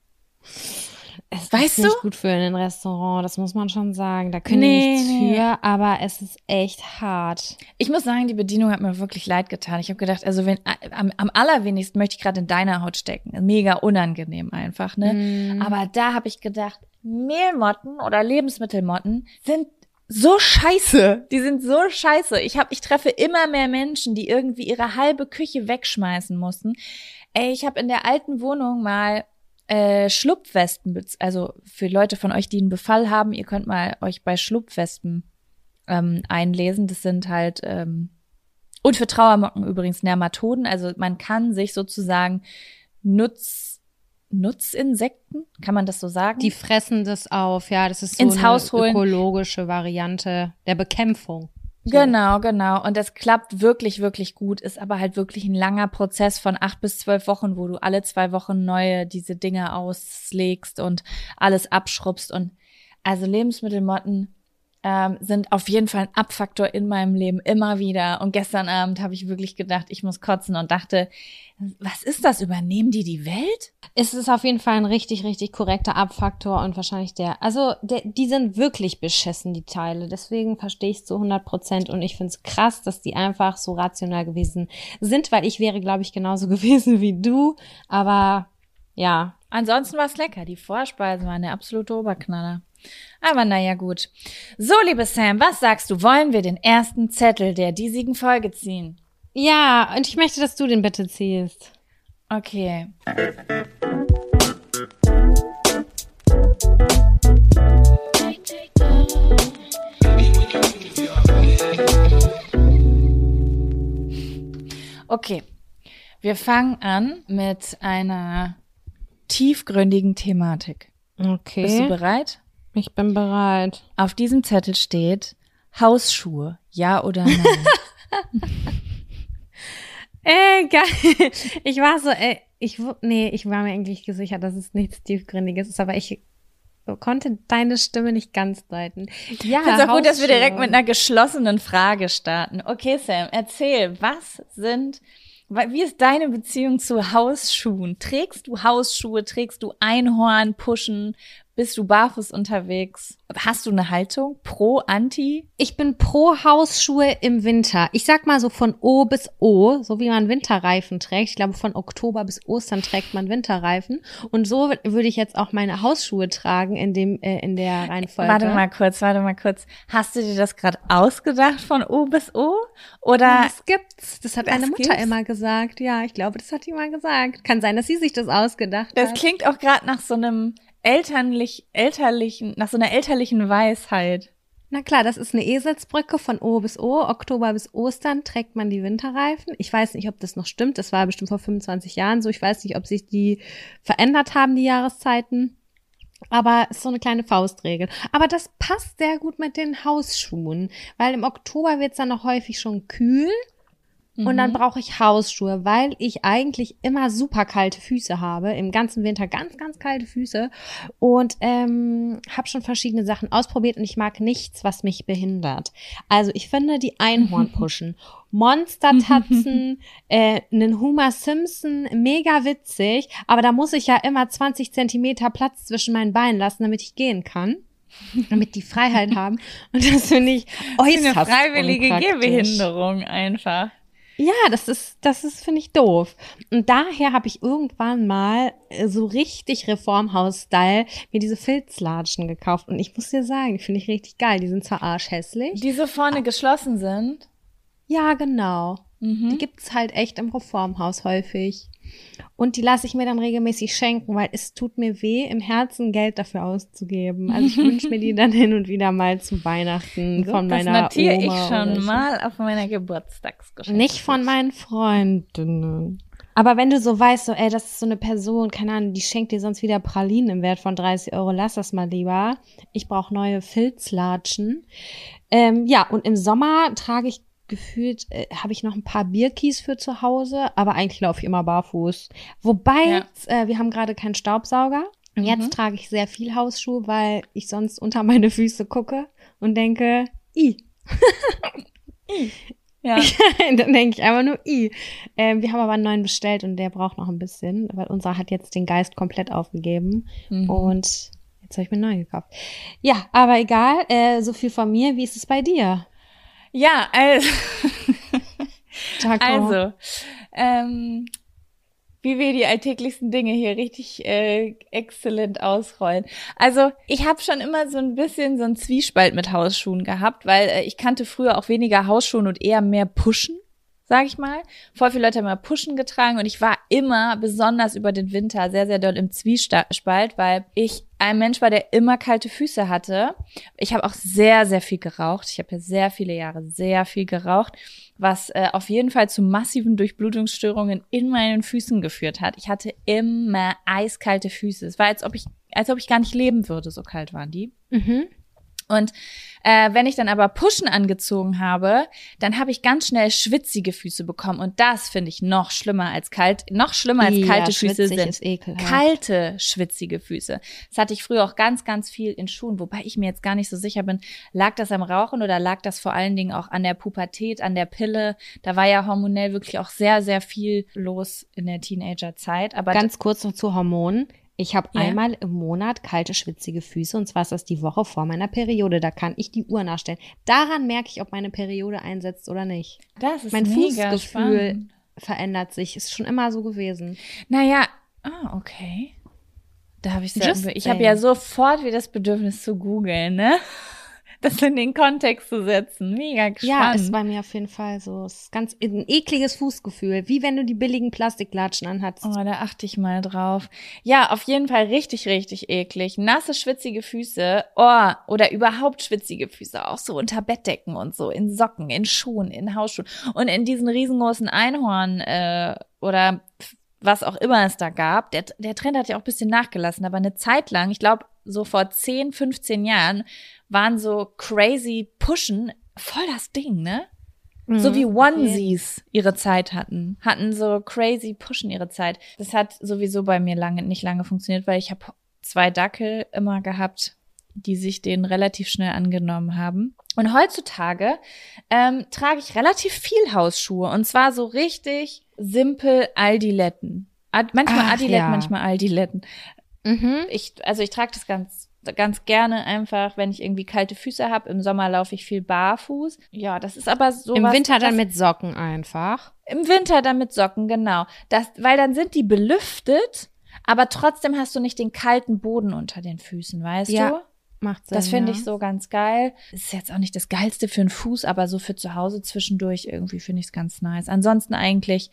Speaker 1: Es
Speaker 2: Weißt
Speaker 1: ist nicht
Speaker 2: du?
Speaker 1: gut für ein Restaurant, das muss man schon sagen. Da können
Speaker 2: Nee,
Speaker 1: die nichts
Speaker 2: nee.
Speaker 1: für, aber es ist echt hart.
Speaker 2: Ich muss sagen, die Bedienung hat mir wirklich leid getan. Ich habe gedacht, also wenn am, am allerwenigsten möchte ich gerade in deiner Haut stecken. Mega unangenehm einfach, ne?
Speaker 1: Mm.
Speaker 2: Aber da habe ich gedacht, Mehlmotten oder Lebensmittelmotten sind so scheiße. Die sind so scheiße. Ich habe, ich treffe immer mehr Menschen, die irgendwie ihre halbe Küche wegschmeißen mussten. Ey, ich habe in der alten Wohnung mal äh, Schlupfwespen, bez- also für Leute von euch, die einen Befall haben, ihr könnt mal euch bei Schlupfwespen ähm, einlesen. Das sind halt ähm, und für Trauermocken übrigens Nematoden. Also man kann sich sozusagen Nutz Nutzinsekten, kann man das so sagen?
Speaker 1: Die fressen das auf, ja, das ist so
Speaker 2: Ins
Speaker 1: eine
Speaker 2: Haus holen.
Speaker 1: ökologische Variante der Bekämpfung. So.
Speaker 2: Genau, genau. Und das klappt wirklich, wirklich gut, ist aber halt wirklich ein langer Prozess von acht bis zwölf Wochen, wo du alle zwei Wochen neue diese Dinge auslegst und alles abschrubbst. Und also Lebensmittelmotten ähm, sind auf jeden Fall ein Abfaktor in meinem Leben immer wieder. Und gestern Abend habe ich wirklich gedacht, ich muss kotzen und dachte, was ist das? Übernehmen die die Welt?
Speaker 1: Es ist auf jeden Fall ein richtig, richtig korrekter Abfaktor und wahrscheinlich der, also der, die sind wirklich beschissen, die Teile. Deswegen verstehe ich es zu hundert Prozent und ich finde es krass, dass die einfach so rational gewesen sind, weil ich wäre, glaube ich, genauso gewesen wie du. Aber ja.
Speaker 2: Ansonsten war es lecker. Die Vorspeisen waren der absolute Oberknaller. Aber naja, gut. So, liebe Sam, was sagst du? Wollen wir den ersten Zettel der diesigen Folge ziehen?
Speaker 1: Ja, und ich möchte, dass du den bitte ziehst.
Speaker 2: Okay. Okay. Wir fangen an mit einer tiefgründigen Thematik.
Speaker 1: Okay.
Speaker 2: Bist du bereit?
Speaker 1: Ich bin bereit.
Speaker 2: Auf diesem Zettel steht Hausschuhe, ja oder nein?
Speaker 1: Äh, geil. Ich war so, äh, ich, nee, ich war mir eigentlich gesichert, dass es nichts Tiefgründiges ist, aber ich konnte deine Stimme nicht ganz deuten. Ja,
Speaker 2: ich finde es auch gut, dass wir
Speaker 1: Hausschuhe.
Speaker 2: direkt mit einer geschlossenen Frage starten. Okay, Sam, erzähl, was sind, wie ist deine Beziehung zu Hausschuhen? Trägst du Hausschuhe? Trägst du Einhorn, Puschen? Bist du barfuß unterwegs? Hast du eine Haltung? Pro, anti?
Speaker 1: Ich bin pro Hausschuhe im Winter. Ich sag mal so von O bis O, so wie man Winterreifen trägt. Ich glaube, von Oktober bis Ostern trägt man Winterreifen. Und so würde ich jetzt auch meine Hausschuhe tragen in dem äh, in der Reihenfolge.
Speaker 2: Warte mal kurz, warte mal kurz. Hast du dir das gerade ausgedacht von O bis O? Oder?
Speaker 1: Das gibt's. Das hat
Speaker 2: Das
Speaker 1: meine Mutter
Speaker 2: gibt's?
Speaker 1: immer gesagt. Ja, ich glaube, das hat die mal gesagt. Kann sein, dass sie sich das ausgedacht
Speaker 2: Das
Speaker 1: hat.
Speaker 2: klingt auch gerade nach so einem elternlich, elterlichen, nach so einer elterlichen Weisheit.
Speaker 1: Na klar, das ist eine Eselsbrücke von O bis O. Oktober bis Ostern trägt man die Winterreifen. Ich weiß nicht, ob das noch stimmt. Das war bestimmt vor fünfundzwanzig Jahren so. Ich weiß nicht, ob sich die verändert haben, die Jahreszeiten. Aber es ist so eine kleine Faustregel. Aber das passt sehr gut mit den Hausschuhen, weil im Oktober wird es dann noch häufig schon kühl. Und dann brauche ich Hausschuhe, weil ich eigentlich immer super kalte Füße habe, im ganzen Winter ganz, ganz kalte Füße und ähm, habe schon verschiedene Sachen ausprobiert und ich mag nichts, was mich behindert. Also ich finde die Einhornpuschen, Monster-Tatzen, äh, einen Homer Simpson, mega witzig, aber da muss ich ja immer zwanzig Zentimeter Platz zwischen meinen Beinen lassen, damit ich gehen kann. Damit die Freiheit haben. Und das finde ich äußerst
Speaker 2: Eine freiwillige
Speaker 1: unpraktisch.
Speaker 2: Gehbehinderung einfach.
Speaker 1: Ja, das ist, das ist, finde ich, doof. Und daher habe ich irgendwann mal äh, so richtig Reformhaus-Style mir diese Filzlatschen gekauft. Und ich muss dir sagen, die finde ich richtig geil. Die sind zwar arschhässlich.
Speaker 2: Die so vorne geschlossen sind.
Speaker 1: Ja, genau.
Speaker 2: Mhm.
Speaker 1: Die gibt's halt echt im Reformhaus häufig. Und die lasse ich mir dann regelmäßig schenken, weil es tut mir weh, im Herzen Geld dafür auszugeben. Also ich wünsche mir die dann hin und wieder mal zu Weihnachten von
Speaker 2: das
Speaker 1: meiner
Speaker 2: notiere
Speaker 1: Oma.
Speaker 2: ich schon
Speaker 1: oder so.
Speaker 2: mal auf meiner Geburtstagsgeschichte.
Speaker 1: Nicht von meinen Freundinnen. Aber wenn du so weißt, so, ey, das ist so eine Person, keine Ahnung, die schenkt dir sonst wieder Pralinen im Wert von dreißig Euro, lass das mal lieber. Ich brauche neue Filzlatschen. Ähm, ja, und im Sommer trage ich gefühlt, äh, habe ich noch ein paar Birkis für zu Hause, aber eigentlich laufe ich immer barfuß. Wobei,
Speaker 2: Ja.
Speaker 1: jetzt, äh, wir haben gerade keinen Staubsauger. Und jetzt
Speaker 2: Mhm.
Speaker 1: trage ich sehr viel Hausschuhe, weil ich sonst unter meine Füße gucke und denke, i.
Speaker 2: Ja.
Speaker 1: Dann denke ich einfach nur, i. Ähm, wir haben aber einen neuen bestellt und der braucht noch ein bisschen, weil unser hat jetzt den Geist komplett aufgegeben.
Speaker 2: Mhm.
Speaker 1: Und jetzt habe ich mir einen neuen gekauft. Ja, aber egal, äh, so viel von mir. Wie ist es bei dir?
Speaker 2: Ja, also,
Speaker 1: Jaco?
Speaker 2: also ähm, wie wir die alltäglichsten Dinge hier richtig äh, exzellent ausrollen. Also ich habe schon immer so ein bisschen so einen Zwiespalt mit Hausschuhen gehabt, weil äh, ich kannte früher auch weniger Hausschuhen und eher mehr Pushen, sag ich mal. Voll viele Leute haben immer Pushen getragen und ich war immer, besonders über den Winter, sehr, sehr doll im Zwiespalt, weil ich ein Mensch war, der immer kalte Füße hatte. Ich habe auch sehr, sehr viel geraucht. Ich habe ja sehr viele Jahre sehr viel geraucht, was äh, auf jeden Fall zu massiven Durchblutungsstörungen in meinen Füßen geführt hat. Ich hatte immer eiskalte Füße. Es war, als ob ich, als ob ich gar nicht leben würde, so kalt waren die.
Speaker 1: Mhm.
Speaker 2: Und äh, wenn ich dann aber Pushen angezogen habe, dann habe ich ganz schnell schwitzige Füße bekommen. Und das finde ich noch schlimmer als kalt. Noch schlimmer als
Speaker 1: Ja,
Speaker 2: kalte Füße
Speaker 1: schwitzig
Speaker 2: sind
Speaker 1: ist ekelhaft.
Speaker 2: kalte, schwitzige Füße. Das hatte ich früher auch ganz, ganz viel in Schuhen, wobei ich mir jetzt gar nicht so sicher bin, lag das am Rauchen oder lag das vor allen Dingen auch an der Pubertät, an der Pille? Da war ja hormonell wirklich auch sehr, sehr viel los in der Teenagerzeit. Aber
Speaker 1: Ganz kurz noch zu Hormonen. Ich habe
Speaker 2: Ja.
Speaker 1: einmal im Monat kalte, schwitzige Füße und zwar ist das die Woche vor meiner Periode. Da kann ich die Uhr nachstellen. Daran merke ich, ob meine Periode einsetzt oder nicht.
Speaker 2: das ist
Speaker 1: Mein
Speaker 2: mega
Speaker 1: Fußgefühl
Speaker 2: spannend.
Speaker 1: verändert sich. Ist schon immer so gewesen.
Speaker 2: Naja, ah, okay. Da habe ich
Speaker 1: Just
Speaker 2: ich habe
Speaker 1: saying.
Speaker 2: ja sofort wieder das Bedürfnis zu googeln, ne? Das in den Kontext zu setzen. Mega
Speaker 1: Ja,
Speaker 2: spannend.
Speaker 1: ist bei mir auf jeden Fall so. Es ist ganz ein ekliges Fußgefühl, wie wenn du die billigen Plastiklatschen anhattest.
Speaker 2: Oh, da achte ich mal drauf. Ja, auf jeden Fall richtig, richtig eklig. Nasse, schwitzige Füße. Oh, oder überhaupt schwitzige Füße. Auch so unter Bettdecken und so. In Socken, in Schuhen, in Hausschuhen. Und in diesen riesengroßen Einhorn äh, oder was auch immer es da gab. Der, der Trend hat ja auch ein bisschen nachgelassen. Aber eine Zeit lang, ich glaube so vor zehn, fünfzehn Jahren, waren so crazy Pushen voll das Ding, ne? So wie Onesies ihre Zeit hatten. Hatten so crazy Pushen ihre Zeit. Das hat sowieso bei mir lange nicht lange funktioniert, weil ich habe zwei Dackel immer gehabt, die sich denen relativ schnell angenommen haben. Und heutzutage ähm, trage ich relativ viel Hausschuhe. Und zwar so richtig simpel Aldiletten. Ad, manchmal
Speaker 1: Ach,
Speaker 2: Adiletten,
Speaker 1: ja.
Speaker 2: manchmal Aldiletten.
Speaker 1: Mhm.
Speaker 2: Ich, also ich trage das ganz ganz gerne einfach, wenn ich irgendwie kalte Füße habe. Im Sommer laufe ich viel barfuß. Ja, das ist aber so
Speaker 1: Im
Speaker 2: was,
Speaker 1: Winter dann
Speaker 2: das,
Speaker 1: mit Socken einfach.
Speaker 2: Im Winter dann mit Socken, genau. Das, weil dann sind die belüftet, aber trotzdem hast du nicht den kalten Boden unter den Füßen, weißt
Speaker 1: Ja,
Speaker 2: du?
Speaker 1: macht Sinn.
Speaker 2: Das finde
Speaker 1: ja.
Speaker 2: ich so ganz geil. Ist jetzt auch nicht das Geilste für einen Fuß, aber so für zu Hause zwischendurch irgendwie finde ich es ganz nice. Ansonsten eigentlich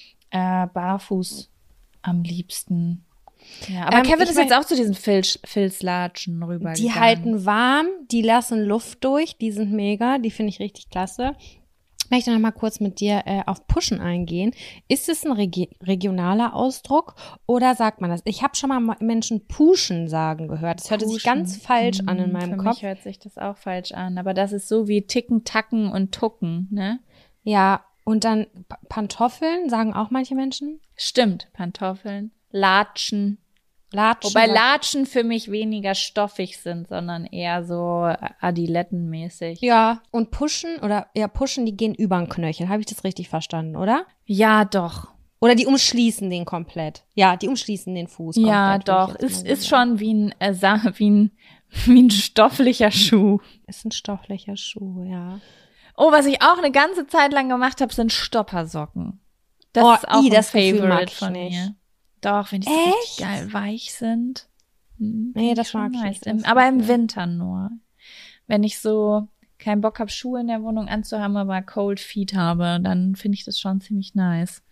Speaker 2: äh, barfuß am liebsten. Ja, aber
Speaker 1: Ähm,
Speaker 2: Kevin
Speaker 1: ich
Speaker 2: ist
Speaker 1: mein-
Speaker 2: jetzt auch zu diesen Filz, Filzlatschen rübergegangen.
Speaker 1: Die halten warm, die lassen Luft durch, die sind mega, die finde ich richtig klasse. Ich möchte noch mal kurz mit dir äh, auf Pushen eingehen. Ist es ein regi regionaler Ausdruck oder sagt man das? Ich habe schon mal ma- Menschen Pushen sagen gehört. Das hörte sich
Speaker 2: Pushen.
Speaker 1: ganz falsch an in
Speaker 2: Hm,
Speaker 1: meinem
Speaker 2: Für
Speaker 1: Kopf.
Speaker 2: mich hört sich das auch falsch an, aber das ist so wie Ticken, Tacken und Tucken, ne?
Speaker 1: Ja, und dann P- Pantoffeln sagen auch manche Menschen.
Speaker 2: Stimmt, Pantoffeln, Latschen.
Speaker 1: Latschen.
Speaker 2: Wobei
Speaker 1: sagt-
Speaker 2: Latschen für mich weniger stoffig sind, sondern eher so Adilettenmäßig.
Speaker 1: Ja, und Pushen oder ja, Pushen, die gehen über den Knöchel. Habe ich das richtig verstanden, oder?
Speaker 2: Ja, doch.
Speaker 1: Oder die umschließen den komplett. Ja, die umschließen den Fuß komplett.
Speaker 2: Ja,
Speaker 1: würde ich
Speaker 2: doch.
Speaker 1: jetzt
Speaker 2: Ist,
Speaker 1: mal
Speaker 2: ist
Speaker 1: sagen.
Speaker 2: schon wie ein, äh, Sa- wie ein, wie ein stofflicher Schuh.
Speaker 1: Ist ein stofflicher Schuh, ja.
Speaker 2: Oh, was ich auch eine ganze Zeit lang gemacht habe, sind Stoppersocken. Das
Speaker 1: Oh,
Speaker 2: ist auch
Speaker 1: i,
Speaker 2: ein
Speaker 1: das Gefühl
Speaker 2: Favorite
Speaker 1: mag ich
Speaker 2: von
Speaker 1: nicht.
Speaker 2: mir. Doch, wenn die so
Speaker 1: Echt?
Speaker 2: richtig geil weich sind. Hm,
Speaker 1: Nee,
Speaker 2: find
Speaker 1: das
Speaker 2: schon
Speaker 1: mag ich
Speaker 2: nice.
Speaker 1: nicht,
Speaker 2: Im,
Speaker 1: das
Speaker 2: aber im
Speaker 1: Gefühl.
Speaker 2: Winter nur. Wenn ich so keinen Bock habe, Schuhe in der Wohnung anzuhaben, aber Cold Feet habe, dann finde ich das schon ziemlich nice.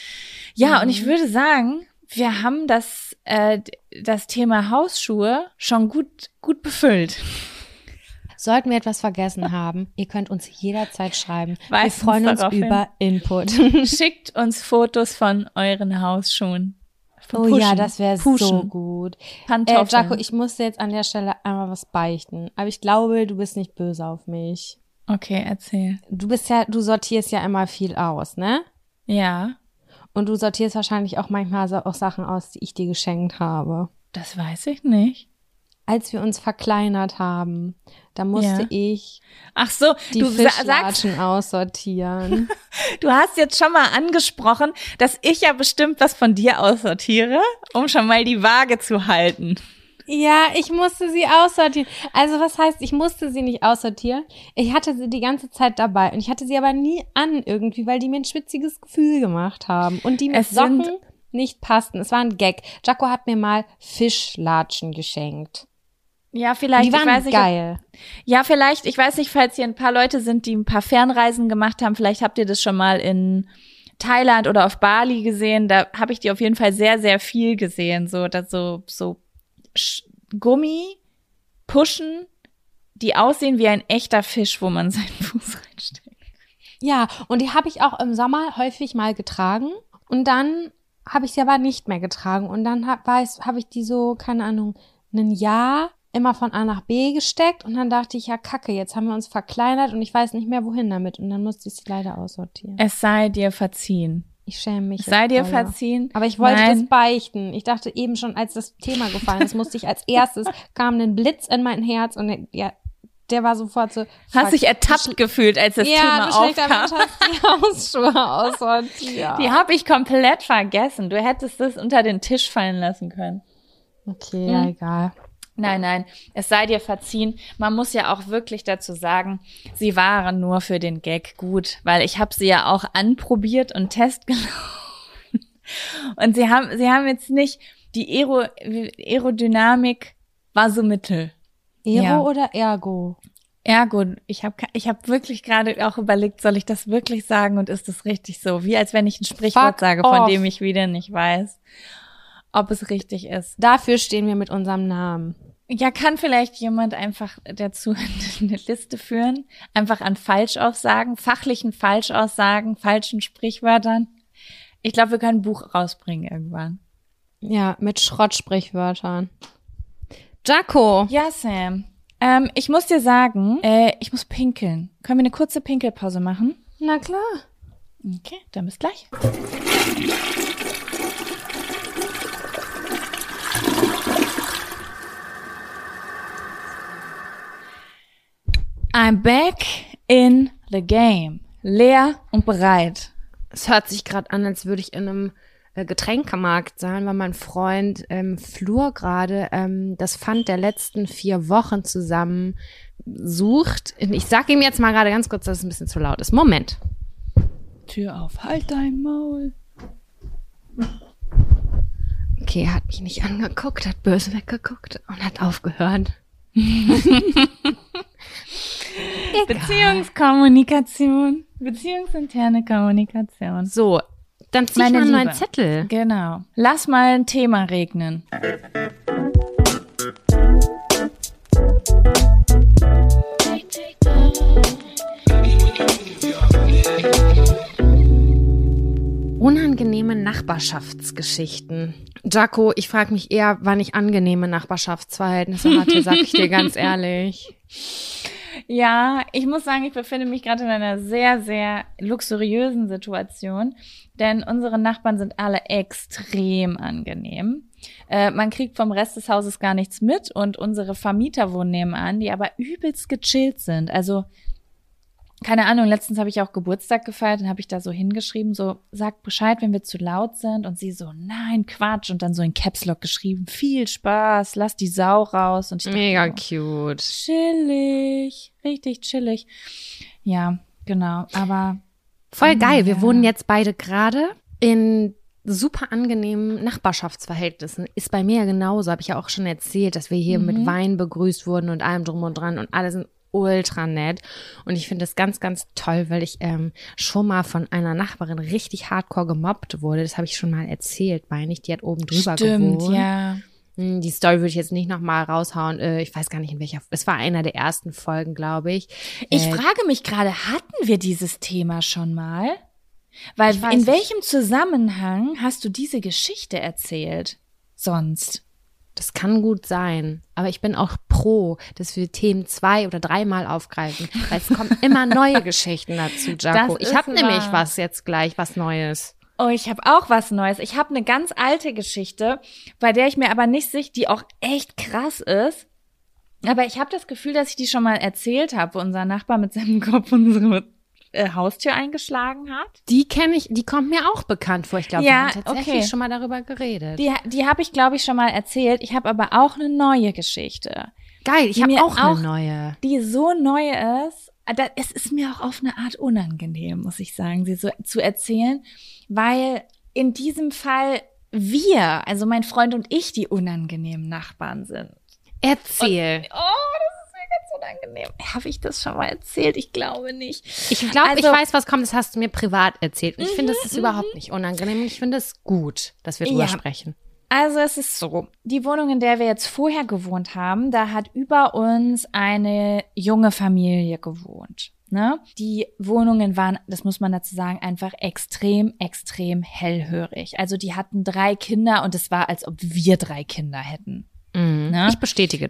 Speaker 2: Ja,
Speaker 1: Mhm.
Speaker 2: und ich würde sagen, wir haben das, äh, d- das Thema Hausschuhe schon gut, gut befüllt.
Speaker 1: Sollten wir etwas vergessen haben, ihr könnt uns jederzeit schreiben. Wir
Speaker 2: Weist uns
Speaker 1: freuen uns
Speaker 2: darauf hin.
Speaker 1: über Input.
Speaker 2: Schickt uns Fotos von euren Hausschuhen. Von
Speaker 1: Oh ja,
Speaker 2: Pushen.
Speaker 1: das wäre so
Speaker 2: Puschen.
Speaker 1: gut. Äh,
Speaker 2: Pantoffeln.
Speaker 1: Jaco, ich muss dir jetzt an der Stelle einmal was beichten. Aber ich glaube, du bist nicht böse auf mich.
Speaker 2: Okay, erzähl.
Speaker 1: Du bist ja, du sortierst ja immer viel aus, ne?
Speaker 2: Ja,
Speaker 1: Und du sortierst wahrscheinlich auch manchmal so auch Sachen aus, die ich dir geschenkt habe.
Speaker 2: das weiß ich nicht.
Speaker 1: Als wir uns verkleinert haben, da musste
Speaker 2: Ja.
Speaker 1: ich
Speaker 2: Ach so,
Speaker 1: die
Speaker 2: du sa- sagst,
Speaker 1: Fischlatschen aussortieren.
Speaker 2: du hast jetzt schon mal angesprochen, dass ich ja bestimmt was von dir aussortiere, um schon mal die Waage zu halten.
Speaker 1: Ja, ich musste sie aussortieren. Also was heißt, ich musste sie nicht aussortieren? Ich hatte sie die ganze Zeit dabei und ich hatte sie aber nie an irgendwie, weil die mir ein schwitziges Gefühl gemacht haben und die mit
Speaker 2: Es sind-
Speaker 1: Socken nicht passten. Es war ein Gag. Jaco hat mir mal Fischlatschen geschenkt.
Speaker 2: Ja, vielleicht,
Speaker 1: Die waren
Speaker 2: ich weiß nicht,
Speaker 1: geil.
Speaker 2: Ob, ja, vielleicht, ich weiß nicht, falls hier ein paar Leute sind, die ein paar Fernreisen gemacht haben, vielleicht habt ihr das schon mal in Thailand oder auf Bali gesehen, da habe ich die auf jeden Fall sehr, sehr viel gesehen, so, dass so, so Sch- Gummi, Pushen, die aussehen wie ein echter Fisch, wo man seinen Fuß reinsteckt.
Speaker 1: Ja, und die habe ich auch im Sommer häufig mal getragen und dann habe ich sie aber nicht mehr getragen und dann habe habe ich die so, keine Ahnung, ein Jahr immer von A nach B gesteckt und dann dachte ich, ja kacke, jetzt haben wir uns verkleinert und ich weiß nicht mehr, wohin damit. Und dann musste ich sie leider aussortieren.
Speaker 2: Es sei dir verziehen.
Speaker 1: Ich schäme mich.
Speaker 2: Es sei dir
Speaker 1: dolle.
Speaker 2: verziehen.
Speaker 1: Aber ich wollte
Speaker 2: Nein.
Speaker 1: das beichten. Ich dachte eben schon, als das Thema gefallen ist, musste ich als erstes, kam ein Blitz in mein Herz und ja, der war sofort so.
Speaker 2: Hast dich ertappt gefühlt, als das
Speaker 1: ja,
Speaker 2: Thema
Speaker 1: du schlechter
Speaker 2: aufkam.
Speaker 1: Mensch hast die Hausschuhe aussortiert.
Speaker 2: Die habe ich komplett vergessen. Du hättest das unter den Tisch fallen lassen können.
Speaker 1: Okay, ja, egal.
Speaker 2: Nein, nein, es sei dir verziehen. Man muss ja auch wirklich dazu sagen, sie waren nur für den Gag gut, weil ich habe sie ja auch anprobiert und testgelaufen. Und sie haben, sie haben jetzt nicht, die Aero, Aerodynamik war so mittel.
Speaker 1: Ero
Speaker 2: Ja.
Speaker 1: oder Ergo?
Speaker 2: Ergo, ich habe ich hab wirklich gerade auch überlegt, soll ich das wirklich sagen und ist das richtig so? Wie als wenn ich ein Sprichwort
Speaker 1: Fuck
Speaker 2: sage, von
Speaker 1: off.
Speaker 2: dem ich wieder nicht weiß, ob es richtig ist.
Speaker 1: Dafür stehen wir mit unserem Namen.
Speaker 2: Ja, kann vielleicht jemand einfach dazu eine Liste führen? Einfach an Falschaussagen, fachlichen Falschaussagen, falschen Sprichwörtern. Ich glaube, wir können ein Buch rausbringen irgendwann.
Speaker 1: Ja, mit Schrottsprichwörtern. Jaco.
Speaker 2: Ja, Sam. Ähm, ich muss dir sagen, äh, ich muss pinkeln. Können wir eine kurze Pinkelpause machen?
Speaker 1: Na klar.
Speaker 2: Okay, dann bis gleich. I'm back in the game. Leer und bereit.
Speaker 1: Es hört sich gerade an, als würde ich in einem äh, Getränkemarkt sein, weil mein Freund im Flur gerade ähm, das Pfand der letzten vier Wochen zusammen sucht. Ich sag ihm jetzt mal gerade ganz kurz, dass es ein bisschen zu laut ist. Moment.
Speaker 2: Tür auf, halt dein Maul.
Speaker 1: Okay, er hat mich nicht angeguckt, hat böse weggeguckt und hat aufgehört.
Speaker 2: Beziehungskommunikation. Beziehungsinterne Kommunikation.
Speaker 1: So, dann zieh ich
Speaker 2: Meine
Speaker 1: mal einen neuen
Speaker 2: Liebe.
Speaker 1: Zettel.
Speaker 2: Genau. Lass mal ein Thema regnen.
Speaker 1: Unangenehme Nachbarschaftsgeschichten. Jaco, ich frage mich eher, wann ich angenehme Nachbarschaftsverhältnisse hatte, sag ich dir ganz ehrlich.
Speaker 2: Ja, ich muss sagen, ich befinde mich gerade in einer sehr, sehr luxuriösen Situation, denn unsere Nachbarn sind alle extrem angenehm. Äh, man kriegt vom Rest des Hauses gar nichts mit und unsere Vermieter wohnen nebenan, die aber übelst gechillt sind. Also keine Ahnung, letztens habe ich auch Geburtstag gefeiert und habe ich da so hingeschrieben, so, sagt Bescheid, wenn wir zu laut sind. Und sie so, nein, Quatsch. Und dann so in Caps Lock geschrieben, viel Spaß, lass die Sau raus. Und ich dachte,
Speaker 1: Mega
Speaker 2: oh,
Speaker 1: cute.
Speaker 2: chillig, richtig chillig. Ja, genau, aber
Speaker 1: Voll geil. Wir
Speaker 2: Ja.
Speaker 1: wohnen jetzt beide gerade in super angenehmen Nachbarschaftsverhältnissen. Ist bei mir ja genauso. Habe ich ja auch schon erzählt, dass wir hier
Speaker 2: Mhm.
Speaker 1: mit Wein begrüßt wurden und allem drum und dran und alle sind ultra nett. Und ich finde das ganz, ganz toll, weil ich ähm, schon mal von einer Nachbarin richtig hardcore gemobbt wurde. Das habe ich schon mal erzählt, meine ich. Die hat oben drüber
Speaker 2: stimmt,
Speaker 1: gewohnt.
Speaker 2: ja.
Speaker 1: Hm, Die Story würde ich jetzt nicht nochmal raushauen. Äh, Ich weiß gar nicht, in welcher. Es war einer der ersten Folgen, glaube ich.
Speaker 2: Ich
Speaker 1: Äh,
Speaker 2: frage mich gerade, hatten wir dieses Thema schon mal? Weil
Speaker 1: Ich weiß
Speaker 2: in
Speaker 1: nicht.
Speaker 2: welchem Zusammenhang hast du diese Geschichte erzählt? Sonst.
Speaker 1: Das kann gut sein, aber ich bin auch pro, dass wir Themen zwei- oder dreimal aufgreifen, weil es kommen immer neue Geschichten dazu, Jaco.
Speaker 2: Das
Speaker 1: Ich habe
Speaker 2: ist
Speaker 1: nämlich
Speaker 2: wahr.
Speaker 1: was jetzt gleich, was Neues.
Speaker 2: Oh, ich habe auch was Neues. Ich habe eine ganz alte Geschichte, bei der ich mir aber nicht sicher, die auch echt krass ist. Aber ich habe das Gefühl, dass ich die schon mal erzählt habe, wo unser Nachbar mit seinem Kopf unsere äh, Haustür eingeschlagen hat.
Speaker 1: Die kenne ich, die kommt mir auch bekannt vor. Ich glaube,
Speaker 2: Ja,
Speaker 1: wir haben tatsächlich
Speaker 2: okay.
Speaker 1: schon mal darüber geredet.
Speaker 2: Die, die habe ich, glaube ich, schon mal erzählt. Ich habe aber auch eine neue Geschichte,
Speaker 1: Geil, ich
Speaker 2: die
Speaker 1: habe
Speaker 2: mir
Speaker 1: auch,
Speaker 2: auch-
Speaker 1: eine neue.
Speaker 2: die so neu ist. Da, es ist mir auch auf eine Art unangenehm, muss ich sagen, sie so zu erzählen, weil in diesem Fall wir, also mein Freund und ich, die unangenehmen Nachbarn sind.
Speaker 1: Erzähl.
Speaker 2: Oh, das ist mir ganz unangenehm. Habe ich das schon mal erzählt? Ich glaube nicht.
Speaker 1: Ich glaube, ich
Speaker 2: Also-
Speaker 1: weiß, was kommt. Das hast du mir privat erzählt. Und ich finde, das ist überhaupt nicht unangenehm. Und ich finde es gut, dass wir drüber
Speaker 2: Ja.
Speaker 1: sprechen.
Speaker 2: Also es ist so, die Wohnung, in der wir jetzt vorher gewohnt haben, da hat über uns eine junge Familie gewohnt. Ne? Die Wohnungen waren, das muss man dazu sagen, einfach extrem, extrem hellhörig. Also die hatten drei Kinder und es war, als ob wir drei Kinder hätten.
Speaker 1: Mhm.
Speaker 2: Ne?
Speaker 1: Ich bestätige das.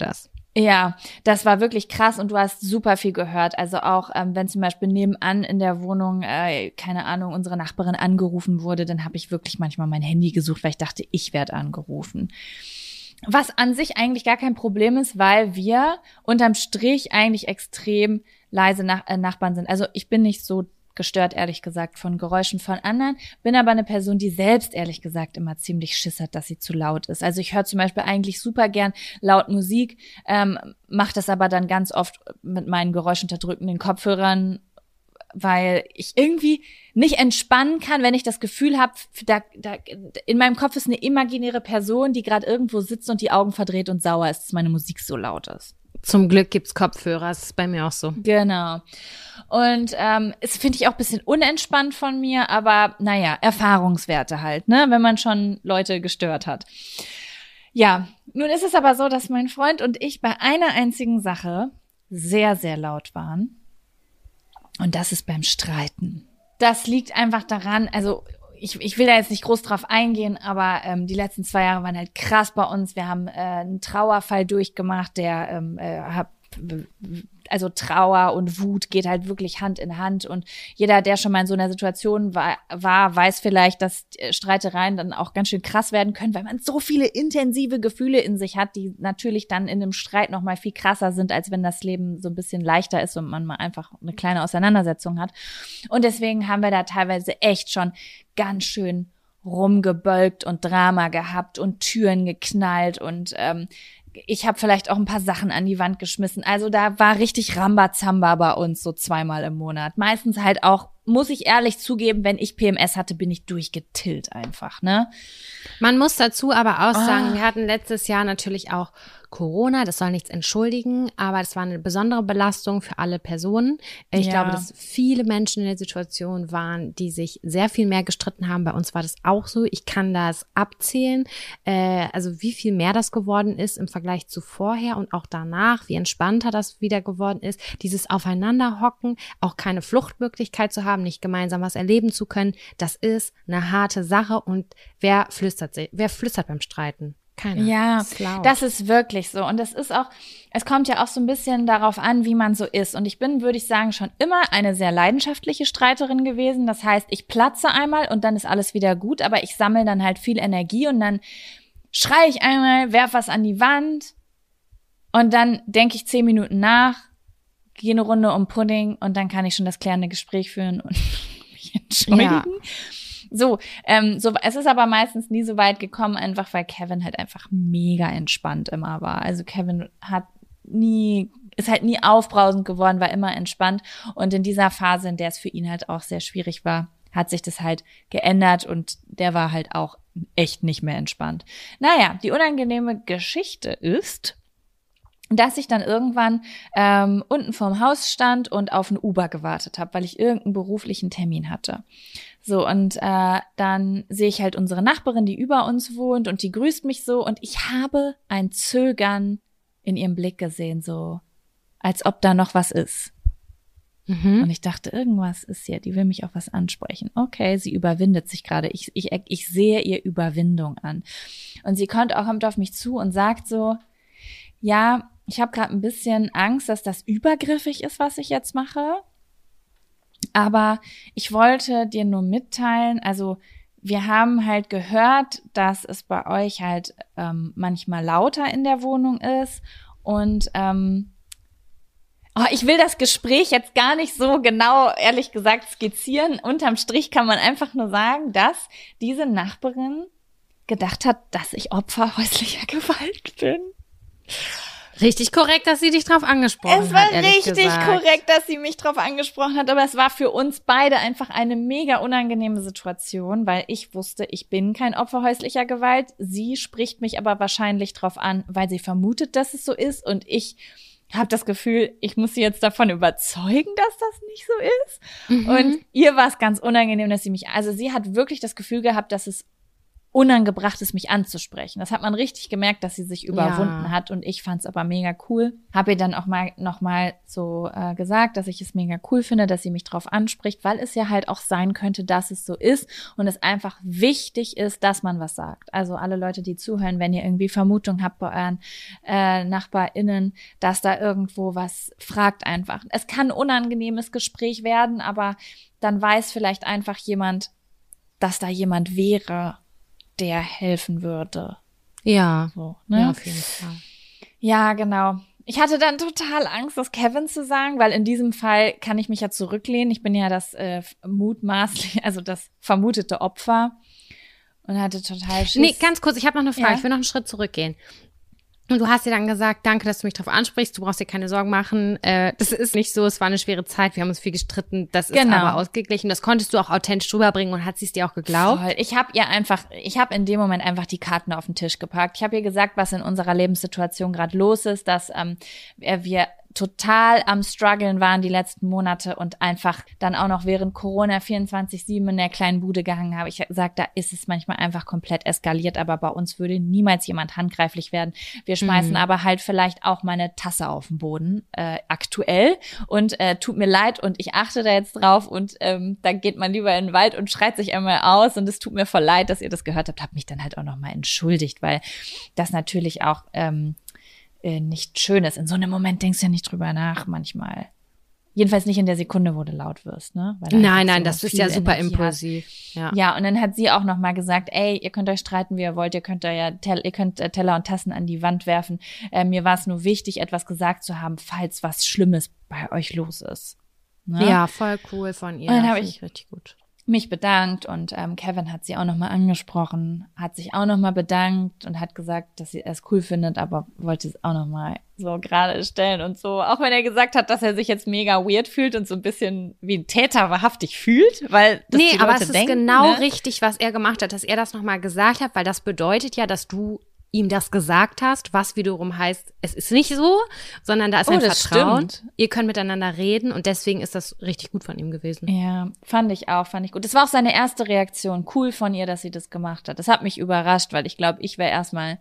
Speaker 2: Ja, das war wirklich krass und du hast super viel gehört. Also auch, ähm, wenn zum Beispiel nebenan in der Wohnung, äh, keine Ahnung, unsere Nachbarin angerufen wurde, dann habe ich wirklich manchmal mein Handy gesucht, weil ich dachte, ich werde angerufen. Was an sich eigentlich gar kein Problem ist, weil wir unterm Strich eigentlich extrem leise Nach- äh, Nachbarn sind. Also ich bin nicht so gestört, ehrlich gesagt, von Geräuschen von anderen, bin aber eine Person, die selbst, ehrlich gesagt, immer ziemlich Schiss hat, dass sie zu laut ist. Also ich höre zum Beispiel eigentlich super gern laut Musik, ähm, mache das aber dann ganz oft mit meinen geräuschunterdrückenden Kopfhörern, weil ich irgendwie nicht entspannen kann, wenn ich das Gefühl habe, da, da, in meinem Kopf ist eine imaginäre Person, die gerade irgendwo sitzt und die Augen verdreht und sauer ist, dass meine Musik so laut ist.
Speaker 1: Zum Glück gibt's Kopfhörer, das ist bei mir auch so.
Speaker 2: Genau. Und ähm, es finde ich auch ein bisschen unentspannt von mir, aber naja, Erfahrungswerte halt, ne, wenn man schon Leute gestört hat. Ja, nun ist es aber so, dass mein Freund und ich bei einer einzigen Sache sehr, sehr laut waren. Und das ist beim Streiten. Das liegt einfach daran, also ich, ich will da jetzt nicht groß drauf eingehen, aber ähm, die letzten zwei Jahre waren halt krass bei uns. Wir haben äh, einen Trauerfall durchgemacht, der ähm, äh, hab, also Trauer und Wut geht halt wirklich Hand in Hand und jeder, der schon mal in so einer Situation war, war weiß vielleicht, dass Streitereien dann auch ganz schön krass werden können, weil man so viele intensive Gefühle in sich hat, die natürlich dann in einem Streit noch mal viel krasser sind, als wenn das Leben so ein bisschen leichter ist und man mal einfach eine kleine Auseinandersetzung hat. Und deswegen haben wir da teilweise echt schon ganz schön rumgebölkt und Drama gehabt und Türen geknallt und ähm, ich habe vielleicht auch ein paar Sachen an die Wand geschmissen. Also da war richtig Rambazamba bei uns so zweimal im Monat. Meistens halt auch, muss ich ehrlich zugeben, wenn ich P M S hatte, bin ich durchgetillt einfach, ne?
Speaker 1: Man muss dazu aber auch sagen,
Speaker 2: Ah.
Speaker 1: wir hatten letztes Jahr natürlich auch Corona, das soll nichts entschuldigen, aber es war eine besondere Belastung für alle Personen. Ich
Speaker 2: Ja.
Speaker 1: glaube, dass viele Menschen in der Situation waren, die sich sehr viel mehr gestritten haben. Bei uns war das auch so. Ich kann das abzählen, äh, also wie viel mehr das geworden ist im Vergleich zu vorher und auch danach, wie entspannter das wieder geworden ist. Dieses Aufeinanderhocken, auch keine Fluchtmöglichkeit zu haben, nicht gemeinsam was erleben zu können, das ist eine harte Sache. Und wer flüstert, sich- wer flüstert beim Streiten? Keiner.
Speaker 2: Ja,
Speaker 1: Das ist laut.
Speaker 2: das ist wirklich so. Und das ist auch, es kommt ja auch so ein bisschen darauf an, wie man so ist. Und ich bin, würde ich sagen, schon immer eine sehr leidenschaftliche Streiterin gewesen. Das heißt, ich platze einmal und dann ist alles wieder gut, aber ich sammle dann halt viel Energie und dann schreie ich einmal, werf was an die Wand und dann denke ich zehn Minuten nach, gehe eine Runde um Pudding und dann kann ich schon das klärende Gespräch führen und mich entschuldigen.
Speaker 1: Ja.
Speaker 2: So, ähm, so, es ist aber meistens nie so weit gekommen, einfach weil Kevin halt einfach mega entspannt immer war. Also Kevin hat nie, ist halt nie aufbrausend geworden, war immer entspannt. Und in dieser Phase, in der es für ihn halt auch sehr schwierig war, hat sich das halt geändert und der war halt auch echt nicht mehr entspannt. Naja, die unangenehme Geschichte ist, dass ich dann irgendwann ähm, unten vorm Haus stand und auf ein Uber gewartet habe, weil ich irgendeinen beruflichen Termin hatte. So, und äh, dann sehe ich halt unsere Nachbarin, die über uns wohnt und die grüßt mich so und ich habe ein Zögern in ihrem Blick gesehen, so als ob da noch was ist.
Speaker 1: Mhm.
Speaker 2: Und ich dachte, irgendwas ist hier, die will mich auf was ansprechen. Okay, sie überwindet sich gerade. Ich, ich, ich sehe ihr Überwindung an. Und sie kommt auch kommt auf mich zu und sagt so, ja, ich habe gerade ein bisschen Angst, dass das übergriffig ist, was ich jetzt mache. Aber ich wollte dir nur mitteilen, also wir haben halt gehört, dass es bei euch halt ähm, manchmal lauter in der Wohnung ist und ähm, oh, ich will das Gespräch jetzt gar nicht so genau, ehrlich gesagt, skizzieren. Unterm Strich kann man einfach nur sagen, dass diese Nachbarin gedacht hat, dass ich Opfer häuslicher Gewalt bin.
Speaker 1: Richtig korrekt, dass sie dich drauf angesprochen
Speaker 2: Es war
Speaker 1: hat, ehrlich
Speaker 2: richtig
Speaker 1: gesagt.
Speaker 2: korrekt, dass sie mich drauf angesprochen hat, aber es war für uns beide einfach eine mega unangenehme Situation, weil ich wusste, ich bin kein Opfer häuslicher Gewalt. Sie spricht mich aber wahrscheinlich drauf an, weil sie vermutet, dass es so ist und ich habe das Gefühl, ich muss sie jetzt davon überzeugen, dass das nicht so ist.
Speaker 1: Mhm.
Speaker 2: Und ihr war es ganz unangenehm, dass sie mich, also sie hat wirklich das Gefühl gehabt, dass es unangebracht ist, mich anzusprechen. Das hat man richtig gemerkt, dass sie sich überwunden
Speaker 1: Ja.
Speaker 2: hat und ich fand es aber mega cool. Habe ihr dann auch mal noch mal so äh, gesagt, dass ich es mega cool finde, dass sie mich drauf anspricht, weil es ja halt auch sein könnte, dass es so ist und es einfach wichtig ist, dass man was sagt. Also alle Leute, die zuhören, wenn ihr irgendwie Vermutung habt bei euren äh, NachbarInnen, dass da irgendwo was, fragt einfach. Es kann ein unangenehmes Gespräch werden, aber dann weiß vielleicht einfach jemand, dass da jemand wäre, der helfen würde.
Speaker 1: Ja,
Speaker 2: So, ne?
Speaker 1: ja, auf jeden Fall.
Speaker 2: Ja, genau. Ich hatte dann total Angst, das Kevin zu sagen, weil in diesem Fall kann ich mich ja zurücklehnen. Ich bin ja das äh, mutmaßlich, also das vermutete Opfer und hatte total Schiss.
Speaker 1: Nee, ganz kurz, ich habe noch eine Frage.
Speaker 2: Ja.
Speaker 1: Ich will noch einen Schritt zurückgehen. Und du hast dir dann gesagt, danke, dass du mich darauf ansprichst, du brauchst dir keine Sorgen machen. Äh, das ist nicht so, es war eine schwere Zeit, wir haben uns viel gestritten, das ist
Speaker 2: Genau.
Speaker 1: aber ausgeglichen. Das konntest du auch authentisch rüberbringen und hat sie es dir auch geglaubt?
Speaker 2: Voll. Ich habe ihr einfach, ich habe in dem Moment einfach die Karten auf den Tisch gepackt. Ich habe ihr gesagt, was in unserer Lebenssituation gerade los ist, dass ähm, wir total am struggeln waren die letzten Monate und einfach dann auch noch während Corona vierundzwanzig sieben in der kleinen Bude gehangen habe. Ich habe gesagt, da ist es manchmal einfach komplett eskaliert, aber bei uns würde niemals jemand handgreiflich werden. Wir schmeißen
Speaker 1: Mhm.
Speaker 2: aber halt vielleicht auch mal eine Tasse auf den Boden, äh, aktuell, und äh, tut mir leid und ich achte da jetzt drauf und ähm, dann geht man lieber in den Wald und schreit sich einmal aus und es tut mir voll leid, dass ihr das gehört habt, habe mich dann halt auch nochmal entschuldigt, weil das natürlich auch ähm, äh, nicht schön ist. In so einem Moment denkst du ja nicht drüber nach manchmal. Jedenfalls nicht in der Sekunde, wo du laut wirst, ne? Weil da
Speaker 1: Nein,
Speaker 2: einfach
Speaker 1: nein,
Speaker 2: so
Speaker 1: das ist
Speaker 2: viel
Speaker 1: ja super
Speaker 2: Energie
Speaker 1: impulsiv. Ja.
Speaker 2: hat. Ja, und dann hat sie auch noch mal gesagt, ey, ihr könnt euch streiten, wie ihr wollt, ihr könnt da ja Tell- ihr könnt äh, Teller und Tassen an die Wand werfen. Äh, mir war es nur wichtig, etwas gesagt zu haben, falls was Schlimmes bei euch los ist. Ne?
Speaker 1: Ja, voll cool von ihr.
Speaker 2: Und dann hab
Speaker 1: Find
Speaker 2: ich-
Speaker 1: richtig gut.
Speaker 2: Mich bedankt und ähm, Kevin hat sie auch nochmal angesprochen, hat sich auch nochmal bedankt und hat gesagt, dass sie es cool findet, aber wollte es auch nochmal so gerade stellen und so. Auch wenn er gesagt hat, dass er sich jetzt mega weird fühlt und so ein bisschen wie ein Täter wahrhaftig fühlt, weil das
Speaker 1: Nee,
Speaker 2: die
Speaker 1: aber
Speaker 2: Leute
Speaker 1: es ist
Speaker 2: denken,
Speaker 1: genau
Speaker 2: ne?
Speaker 1: richtig, was er gemacht hat, dass er das nochmal gesagt hat, weil das bedeutet ja, dass du ihm das gesagt hast, was wiederum heißt, es ist nicht so, sondern da ist
Speaker 2: Oh,
Speaker 1: ein
Speaker 2: das
Speaker 1: Vertrauen.
Speaker 2: stimmt.
Speaker 1: Ihr könnt miteinander reden und deswegen ist das richtig gut von ihm gewesen.
Speaker 2: Ja, fand ich auch, fand ich gut. Das war auch seine erste Reaktion. Cool von ihr, dass sie das gemacht hat. Das hat mich überrascht, weil ich glaube, ich wäre erstmal,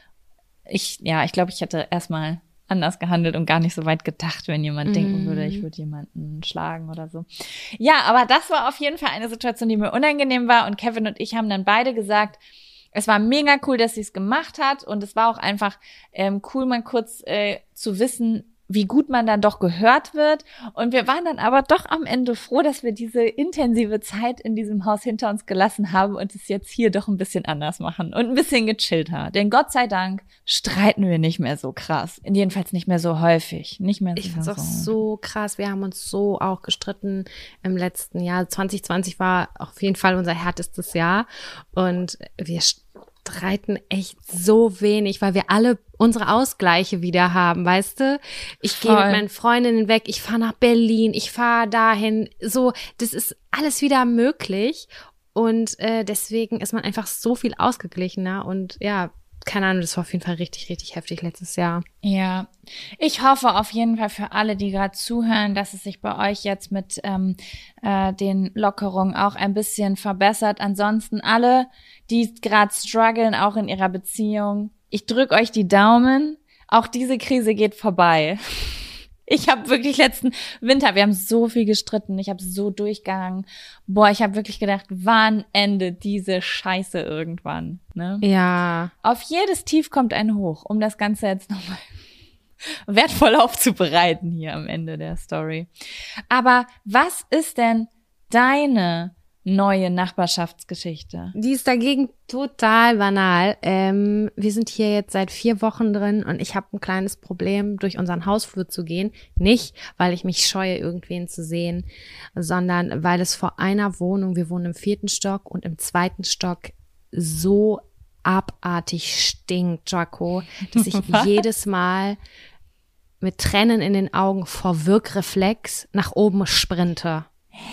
Speaker 2: ich, ja, ich glaube, ich hätte erstmal anders gehandelt und gar nicht so weit gedacht, wenn jemand denken würde, ich würde jemanden schlagen oder so. Ja, aber das war auf jeden Fall eine Situation, die mir unangenehm war und Kevin und ich haben dann beide gesagt, es war mega cool, dass sie es gemacht hat und es war auch einfach ähm, cool, mal kurz äh, zu wissen, wie gut man dann doch gehört wird. Und wir waren dann aber doch am Ende froh, dass wir diese intensive Zeit in diesem Haus hinter uns gelassen haben und es jetzt hier doch ein bisschen anders machen und ein bisschen gechillter. Denn Gott sei Dank streiten wir nicht mehr so krass. Jedenfalls nicht mehr so häufig. Nicht mehr
Speaker 1: Ich
Speaker 2: so.
Speaker 1: find's auch so krass. Wir haben uns so auch gestritten im letzten Jahr. zwanzig zwanzig war auf jeden Fall unser härtestes Jahr. Und wir streiten echt so wenig, weil wir alle unsere Ausgleiche wieder haben, weißt du? Ich gehe mit
Speaker 2: Voll.
Speaker 1: meinen Freundinnen weg, ich fahre nach Berlin, ich fahre dahin. So, das ist alles wieder möglich. Und äh, deswegen ist man einfach so viel ausgeglichener. Und ja, keine Ahnung, das war auf jeden Fall richtig, richtig heftig letztes Jahr.
Speaker 2: Ja, ich hoffe auf jeden Fall für alle, die gerade zuhören, dass es sich bei euch jetzt mit ähm, äh, den Lockerungen auch ein bisschen verbessert. Ansonsten alle, die gerade strugglen, auch in ihrer Beziehung, ich drück euch die Daumen. Auch diese Krise geht vorbei. Ich habe wirklich letzten Winter, wir haben so viel gestritten, ich habe so durchgehangen. Boah, ich habe wirklich gedacht, wann endet diese Scheiße irgendwann, ne?
Speaker 1: Ja.
Speaker 2: Auf jedes Tief kommt ein Hoch, um das Ganze jetzt nochmal wertvoll aufzubereiten hier am Ende der Story. Aber was ist denn deine neue Nachbarschaftsgeschichte?
Speaker 1: Die ist dagegen total banal. Ähm, wir sind hier jetzt seit vier Wochen drin und ich habe ein kleines Problem, durch unseren Hausflur zu gehen. Nicht, weil ich mich scheue, irgendwen zu sehen, sondern weil es vor einer Wohnung, wir wohnen im vierten Stock und im zweiten Stock so abartig stinkt, Jaco, dass ich
Speaker 2: Was?
Speaker 1: jedes Mal mit Tränen in den Augen vor Wirkreflex nach oben sprinte.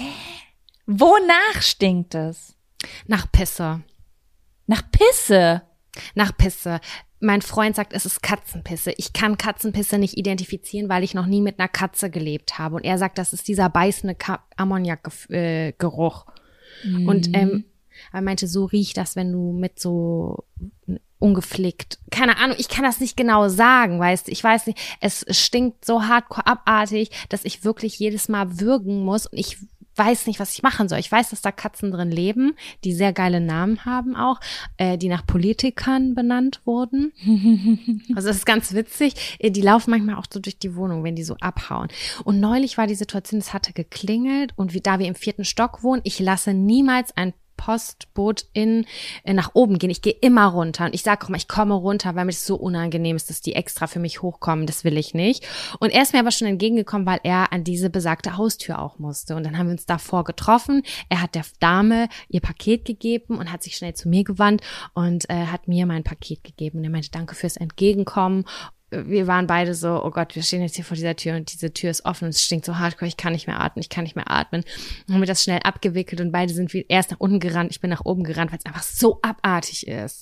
Speaker 2: Wonach stinkt es?
Speaker 1: Nach Pisse.
Speaker 2: Nach Pisse.
Speaker 1: Nach Pisse. Mein Freund sagt, es ist Katzenpisse. Ich kann Katzenpisse nicht identifizieren, weil ich noch nie mit einer Katze gelebt habe. Und er sagt, das ist dieser beißende Ka- Ammoniak-Geruch. Und ähm, Aber er meinte, so riecht das, wenn du mit so ungepflegt, keine Ahnung, ich kann das nicht genau sagen, weißt du, ich weiß nicht, es stinkt so hardcore abartig, dass ich wirklich jedes Mal würgen muss und ich weiß nicht, was ich machen soll. Ich weiß, dass da Katzen drin leben, die sehr geile Namen haben auch, äh, die nach Politikern benannt wurden. Also das ist ganz witzig. Die laufen manchmal auch so durch die Wohnung, wenn die so abhauen. Und neulich war die Situation, es hatte geklingelt und wie, da wir im vierten Stock wohnen, ich lasse niemals ein Postboot in, äh, nach oben gehen. Ich gehe immer runter und ich sage auch mal, ich komme runter, weil mir das so unangenehm ist, dass die extra für mich hochkommen. Das will ich nicht. Und er ist mir aber schon entgegengekommen, weil er an diese besagte Haustür auch musste. Und dann haben wir uns davor getroffen. Er hat der Dame ihr Paket gegeben und hat sich schnell zu mir gewandt und äh, hat mir mein Paket gegeben. Und er meinte, danke fürs Entgegenkommen. Wir waren beide so, oh Gott, wir stehen jetzt hier vor dieser Tür und diese Tür ist offen und es stinkt so hardcore, ich kann nicht mehr atmen, ich kann nicht mehr atmen. Dann haben wir das schnell abgewickelt und beide sind wie erst nach unten gerannt, ich bin nach oben gerannt, weil es einfach so abartig ist.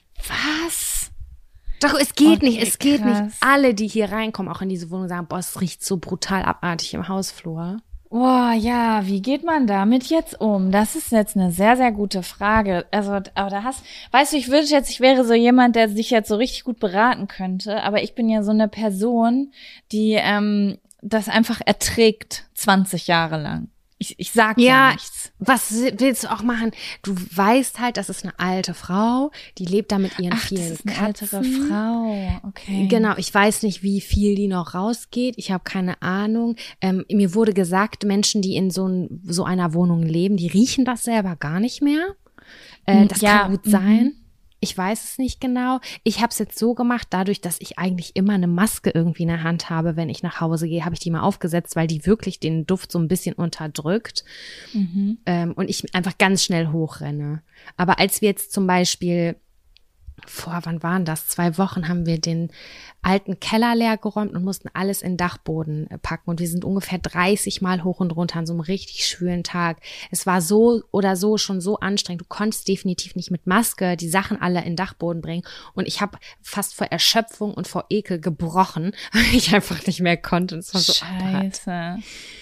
Speaker 2: Was?
Speaker 1: Doch, es geht
Speaker 2: Okay,
Speaker 1: nicht, es geht
Speaker 2: krass.
Speaker 1: nicht. Alle, die hier reinkommen, auch in diese Wohnung, sagen, boah, es riecht so brutal abartig im Hausflur.
Speaker 2: Oh ja, wie geht man damit jetzt um? Das ist jetzt eine sehr, sehr gute Frage. Also, aber da hast, weißt du, ich wünsche jetzt, ich wäre so jemand, der sich jetzt so richtig gut beraten könnte, aber ich bin ja so eine Person, die ähm, das einfach erträgt zwanzig Jahre lang. Ich, ich sag ja,
Speaker 1: Ja,
Speaker 2: nichts.
Speaker 1: was willst du auch machen? Du weißt halt, das ist eine alte Frau, die lebt da mit ihren
Speaker 2: Ach, das
Speaker 1: vielen
Speaker 2: ist eine
Speaker 1: Katzen.
Speaker 2: ältere Frau. Okay.
Speaker 1: Genau, ich weiß nicht, wie viel die noch rausgeht. Ich habe keine Ahnung. Ähm, mir wurde gesagt, Menschen, die in so, ein, so einer Wohnung leben, die riechen das selber gar nicht mehr. Äh, das
Speaker 2: Ja,
Speaker 1: kann gut
Speaker 2: mhm.
Speaker 1: sein. Ich weiß es nicht genau. Ich habe es jetzt so gemacht, dadurch, dass ich eigentlich immer eine Maske irgendwie in der Hand habe, wenn ich nach Hause gehe, habe ich die mal aufgesetzt, weil die wirklich den Duft so ein bisschen unterdrückt.
Speaker 2: Mhm.
Speaker 1: Ähm, und ich einfach ganz schnell hochrenne. Aber als wir jetzt zum Beispiel vor, wann waren das? Zwei Wochen haben wir den alten Keller leer geräumt und mussten alles in den Dachboden äh, packen. Und wir sind ungefähr dreißig Mal hoch und runter an so einem richtig schwülen Tag. Es war so oder so schon so anstrengend. Du konntest definitiv nicht mit Maske die Sachen alle in den Dachboden bringen. Und ich habe fast vor Erschöpfung und vor Ekel gebrochen, weil ich einfach nicht mehr konnte. Und es war so abartig.
Speaker 2: Scheiße.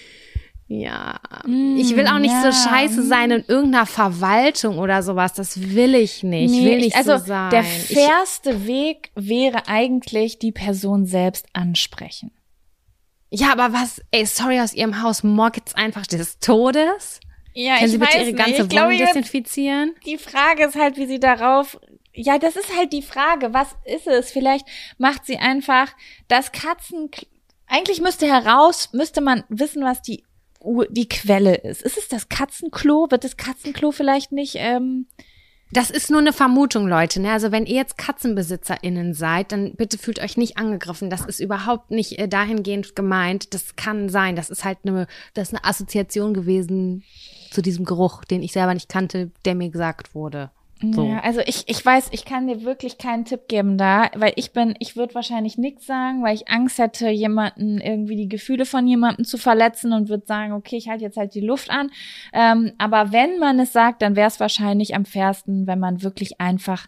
Speaker 1: Ja, ich will auch nicht
Speaker 2: ja.
Speaker 1: so scheiße sein in irgendeiner Verwaltung oder sowas. Das will ich nicht. Ich will nicht
Speaker 2: also
Speaker 1: so sein.
Speaker 2: der
Speaker 1: Ich-
Speaker 2: fairste Weg wäre eigentlich die Person selbst ansprechen.
Speaker 1: Ja, aber was, ey, sorry, aus ihrem Haus mockt's einfach des Todes?
Speaker 2: Ja,
Speaker 1: Können Sie bitte Ihre ganze Wohnung desinfizieren?
Speaker 2: Die Frage ist halt, wie sie darauf, ja, das ist halt die Frage, was ist es? Vielleicht macht sie einfach das Katzen, eigentlich müsste heraus, müsste man wissen, was die Ur- die Quelle ist. Ist es das Katzenklo? Wird das Katzenklo vielleicht nicht, ähm,
Speaker 1: Das ist nur eine Vermutung, Leute. Ne? Also wenn ihr jetzt KatzenbesitzerInnen seid, dann bitte fühlt euch nicht angegriffen. Das ist überhaupt nicht äh, dahingehend gemeint. Das kann sein. Das ist halt eine, das ist eine Assoziation gewesen zu diesem Geruch, den ich selber nicht kannte, der mir gesagt wurde. So.
Speaker 2: Ja, also ich, ich weiß, ich kann dir wirklich keinen Tipp geben da, weil ich bin, ich würde wahrscheinlich nichts sagen, weil ich Angst hätte, jemanden irgendwie die Gefühle von jemandem zu verletzen und würde sagen, okay, ich halte jetzt halt die Luft an. Ähm, aber wenn man es sagt, dann wäre es wahrscheinlich am fairsten, wenn man wirklich einfach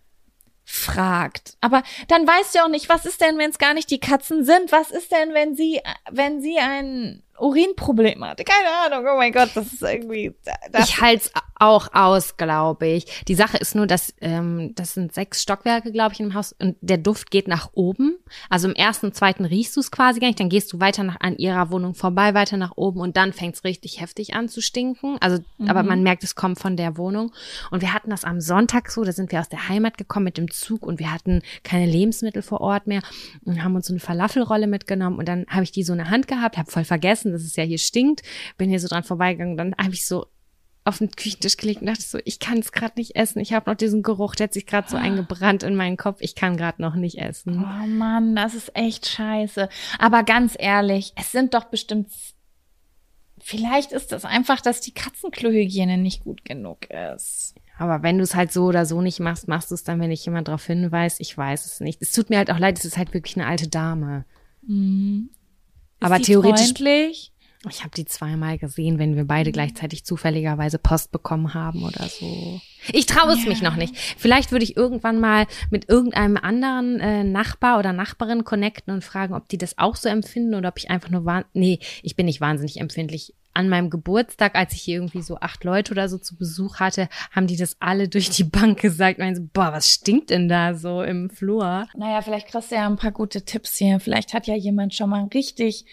Speaker 2: fragt. Aber dann weißt du auch nicht, was ist denn, wenn es gar nicht die Katzen sind? Was ist denn, wenn sie, wenn sie ein Urinproblem hat? Keine Ahnung, oh mein Gott, das ist irgendwie... Das
Speaker 1: Ich halte es auch aus, glaube ich. Die Sache ist nur, dass ähm, das sind sechs Stockwerke, glaube ich, im Haus und der Duft geht nach oben. Also im ersten und zweiten riechst du es quasi gar nicht, dann gehst du weiter nach, an ihrer Wohnung vorbei, weiter nach oben und dann fängt es richtig heftig an zu stinken. Also, mhm. aber man merkt, es kommt von der Wohnung. Und wir hatten das am Sonntag so, da sind wir aus der Heimat gekommen mit dem Zug und wir hatten keine Lebensmittel vor Ort mehr und haben uns so eine Falafelrolle mitgenommen und dann habe ich die so in der Hand gehabt, habe voll vergessen, dass es ja hier stinkt, bin hier so dran vorbeigegangen, dann habe ich so auf den Küchentisch gelegt und dachte so, ich kann es gerade nicht essen. Ich habe noch diesen Geruch, der hat sich gerade so eingebrannt in meinen Kopf. Ich kann gerade noch nicht essen.
Speaker 2: Oh Mann, das ist echt scheiße. Aber ganz ehrlich, es sind doch bestimmt, vielleicht ist das einfach, dass die Katzenklohygiene nicht gut genug ist.
Speaker 1: Aber wenn du es halt so oder so nicht machst, machst du es dann, wenn dich jemand darauf hinweist. Ich weiß es nicht. Es tut mir halt auch leid, es ist halt wirklich eine alte Dame.
Speaker 2: Mhm. Ist
Speaker 1: Aber
Speaker 2: die
Speaker 1: theoretisch,
Speaker 2: freundlich?
Speaker 1: ich habe die zweimal gesehen, wenn wir beide gleichzeitig zufälligerweise Post bekommen haben oder so. Ich traue es
Speaker 2: Ja.
Speaker 1: mich noch nicht. Vielleicht würde ich irgendwann mal mit irgendeinem anderen äh, Nachbar oder Nachbarin connecten und fragen, ob die das auch so empfinden oder ob ich einfach nur wahn- nee, ich bin nicht wahnsinnig empfindlich. an meinem Geburtstag, als ich hier irgendwie so acht Leute oder so zu Besuch hatte, haben die das alle durch die Bank gesagt. Und ich so, boah, was stinkt denn da so im Flur?
Speaker 2: Naja, vielleicht kriegst du ja ein paar gute Tipps hier. Vielleicht hat ja jemand schon mal richtig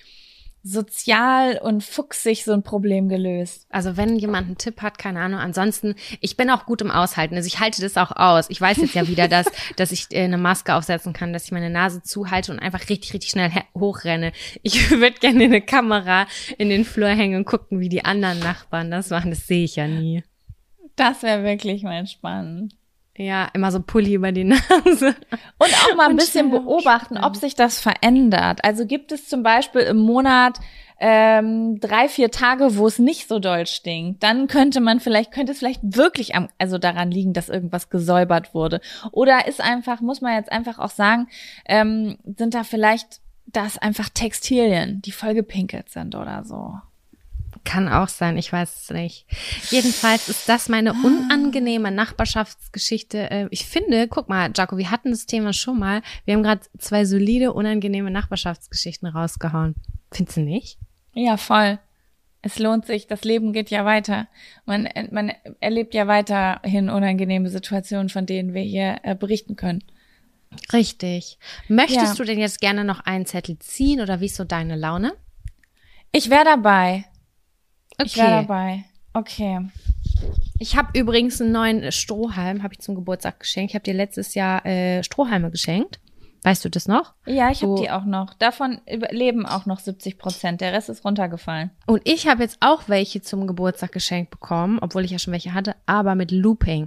Speaker 2: sozial und fuchsig so ein Problem gelöst.
Speaker 1: Also wenn jemand einen Tipp hat, keine Ahnung. Ansonsten, ich bin auch gut im Aushalten. Also ich halte das auch aus. Ich weiß jetzt ja wieder, dass dass ich äh, eine Maske aufsetzen kann, dass ich meine Nase zuhalte und einfach richtig, richtig schnell he- hochrenne. Ich würde gerne eine Kamera in den Flur hängen und gucken, wie die anderen Nachbarn das machen. Das sehe ich ja nie.
Speaker 2: Das wäre wirklich mal spannend.
Speaker 1: Ja, immer so Pulli über die Nase.
Speaker 2: Und auch mal ein
Speaker 1: Und
Speaker 2: bisschen
Speaker 1: schnell
Speaker 2: beobachten, ob sich das verändert. Also gibt es zum Beispiel im Monat ähm, drei, vier Tage, wo es nicht so doll stinkt. Dann könnte man vielleicht, könnte es vielleicht wirklich am, also daran liegen, dass irgendwas gesäubert wurde. Oder ist einfach, muss man jetzt einfach auch sagen, ähm, sind da vielleicht, das einfach Textilien, die vollgepinkelt sind oder so.
Speaker 1: Kann auch sein, ich weiß es nicht. Jedenfalls ist das meine unangenehme Nachbarschaftsgeschichte. Äh, Ich finde, guck mal, Jaco, wir hatten das Thema schon mal. Wir haben gerade zwei solide, unangenehme Nachbarschaftsgeschichten rausgehauen. Findest du nicht?
Speaker 2: Ja, voll. Es lohnt sich, das Leben geht ja weiter. Man, man erlebt ja weiterhin unangenehme Situationen, von denen wir hier äh, berichten können.
Speaker 1: Richtig. Möchtest
Speaker 2: Ja.
Speaker 1: du denn jetzt gerne noch einen Zettel ziehen oder wie ist so deine Laune?
Speaker 2: Ich wäre dabei.
Speaker 1: Okay.
Speaker 2: Ich wäre dabei. Okay.
Speaker 1: Ich habe übrigens einen neuen Strohhalm, habe ich zum Geburtstag geschenkt. Ich habe dir letztes Jahr äh, Strohhalme geschenkt. Weißt du das noch?
Speaker 2: Ja, ich habe
Speaker 1: So.
Speaker 2: die auch noch. Davon leben auch noch siebzig Prozent. Der Rest ist runtergefallen.
Speaker 1: Und ich habe jetzt auch welche zum Geburtstag geschenkt bekommen, obwohl ich ja schon welche hatte, aber mit Looping.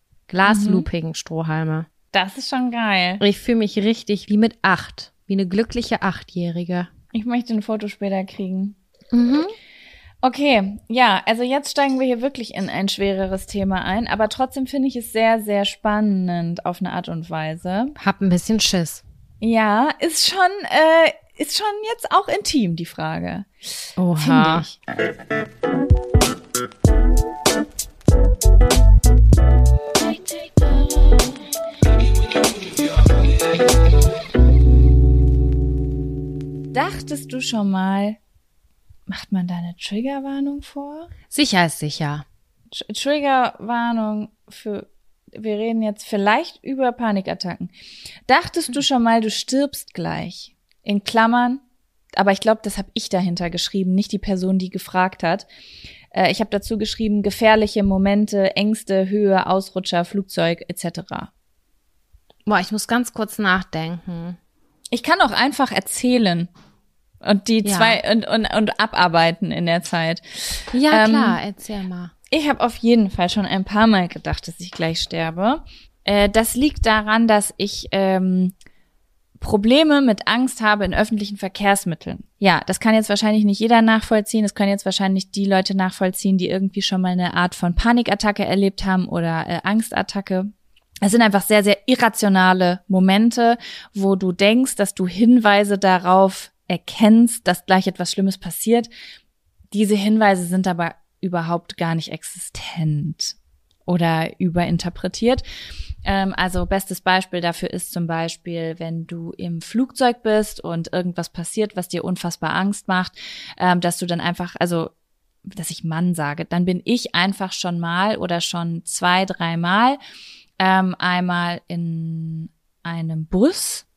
Speaker 1: Glas-Looping-Strohhalme.
Speaker 2: Das ist schon geil.
Speaker 1: Und ich fühle mich richtig wie mit acht. Wie eine glückliche Achtjährige.
Speaker 2: Ich möchte ein Foto später kriegen.
Speaker 1: Mhm.
Speaker 2: Okay, ja, also jetzt steigen wir hier wirklich in ein schwereres Thema ein, aber trotzdem finde ich es sehr, sehr spannend auf eine Art und Weise.
Speaker 1: Hab ein bisschen Schiss.
Speaker 2: Ja, ist schon, äh, ist schon jetzt auch intim, die Frage.
Speaker 1: Oha.
Speaker 2: Finde ich. Dachtest du schon mal, macht man da eine Triggerwarnung vor?
Speaker 1: Sicher ist sicher.
Speaker 2: Tr- Triggerwarnung für, wir reden jetzt vielleicht über Panikattacken. Dachtest du schon mal, du stirbst gleich? In Klammern, aber ich glaube, das habe ich dahinter geschrieben, nicht die Person, die gefragt hat. Äh, ich habe dazu geschrieben, gefährliche Momente, Ängste, Höhe, Ausrutscher, Flugzeug et cetera.
Speaker 1: Boah, ich muss ganz kurz nachdenken.
Speaker 2: Ich kann auch einfach erzählen und die
Speaker 1: Ja.
Speaker 2: zwei und, und, und abarbeiten in der Zeit.
Speaker 1: Ja,
Speaker 2: Ähm,
Speaker 1: klar, erzähl mal.
Speaker 2: Ich habe auf jeden Fall schon ein paar Mal gedacht, dass ich gleich sterbe. Äh, das liegt daran, dass ich ähm, Probleme mit Angst habe in öffentlichen Verkehrsmitteln. Ja, das kann jetzt wahrscheinlich nicht jeder nachvollziehen. Das können jetzt wahrscheinlich die Leute nachvollziehen, die irgendwie schon mal eine Art von Panikattacke erlebt haben oder äh, Angstattacke. Es sind einfach sehr, sehr irrationale Momente, wo du denkst, dass du Hinweise darauf erkennst, dass gleich etwas Schlimmes passiert. Diese Hinweise sind aber überhaupt gar nicht existent oder überinterpretiert. Ähm, also bestes Beispiel dafür ist zum Beispiel, wenn du im Flugzeug bist und irgendwas passiert, was dir unfassbar Angst macht, ähm, dass du dann einfach, also dass ich Mann sage, dann bin ich einfach schon mal oder schon zwei, dreimal ähm, einmal in einem Bus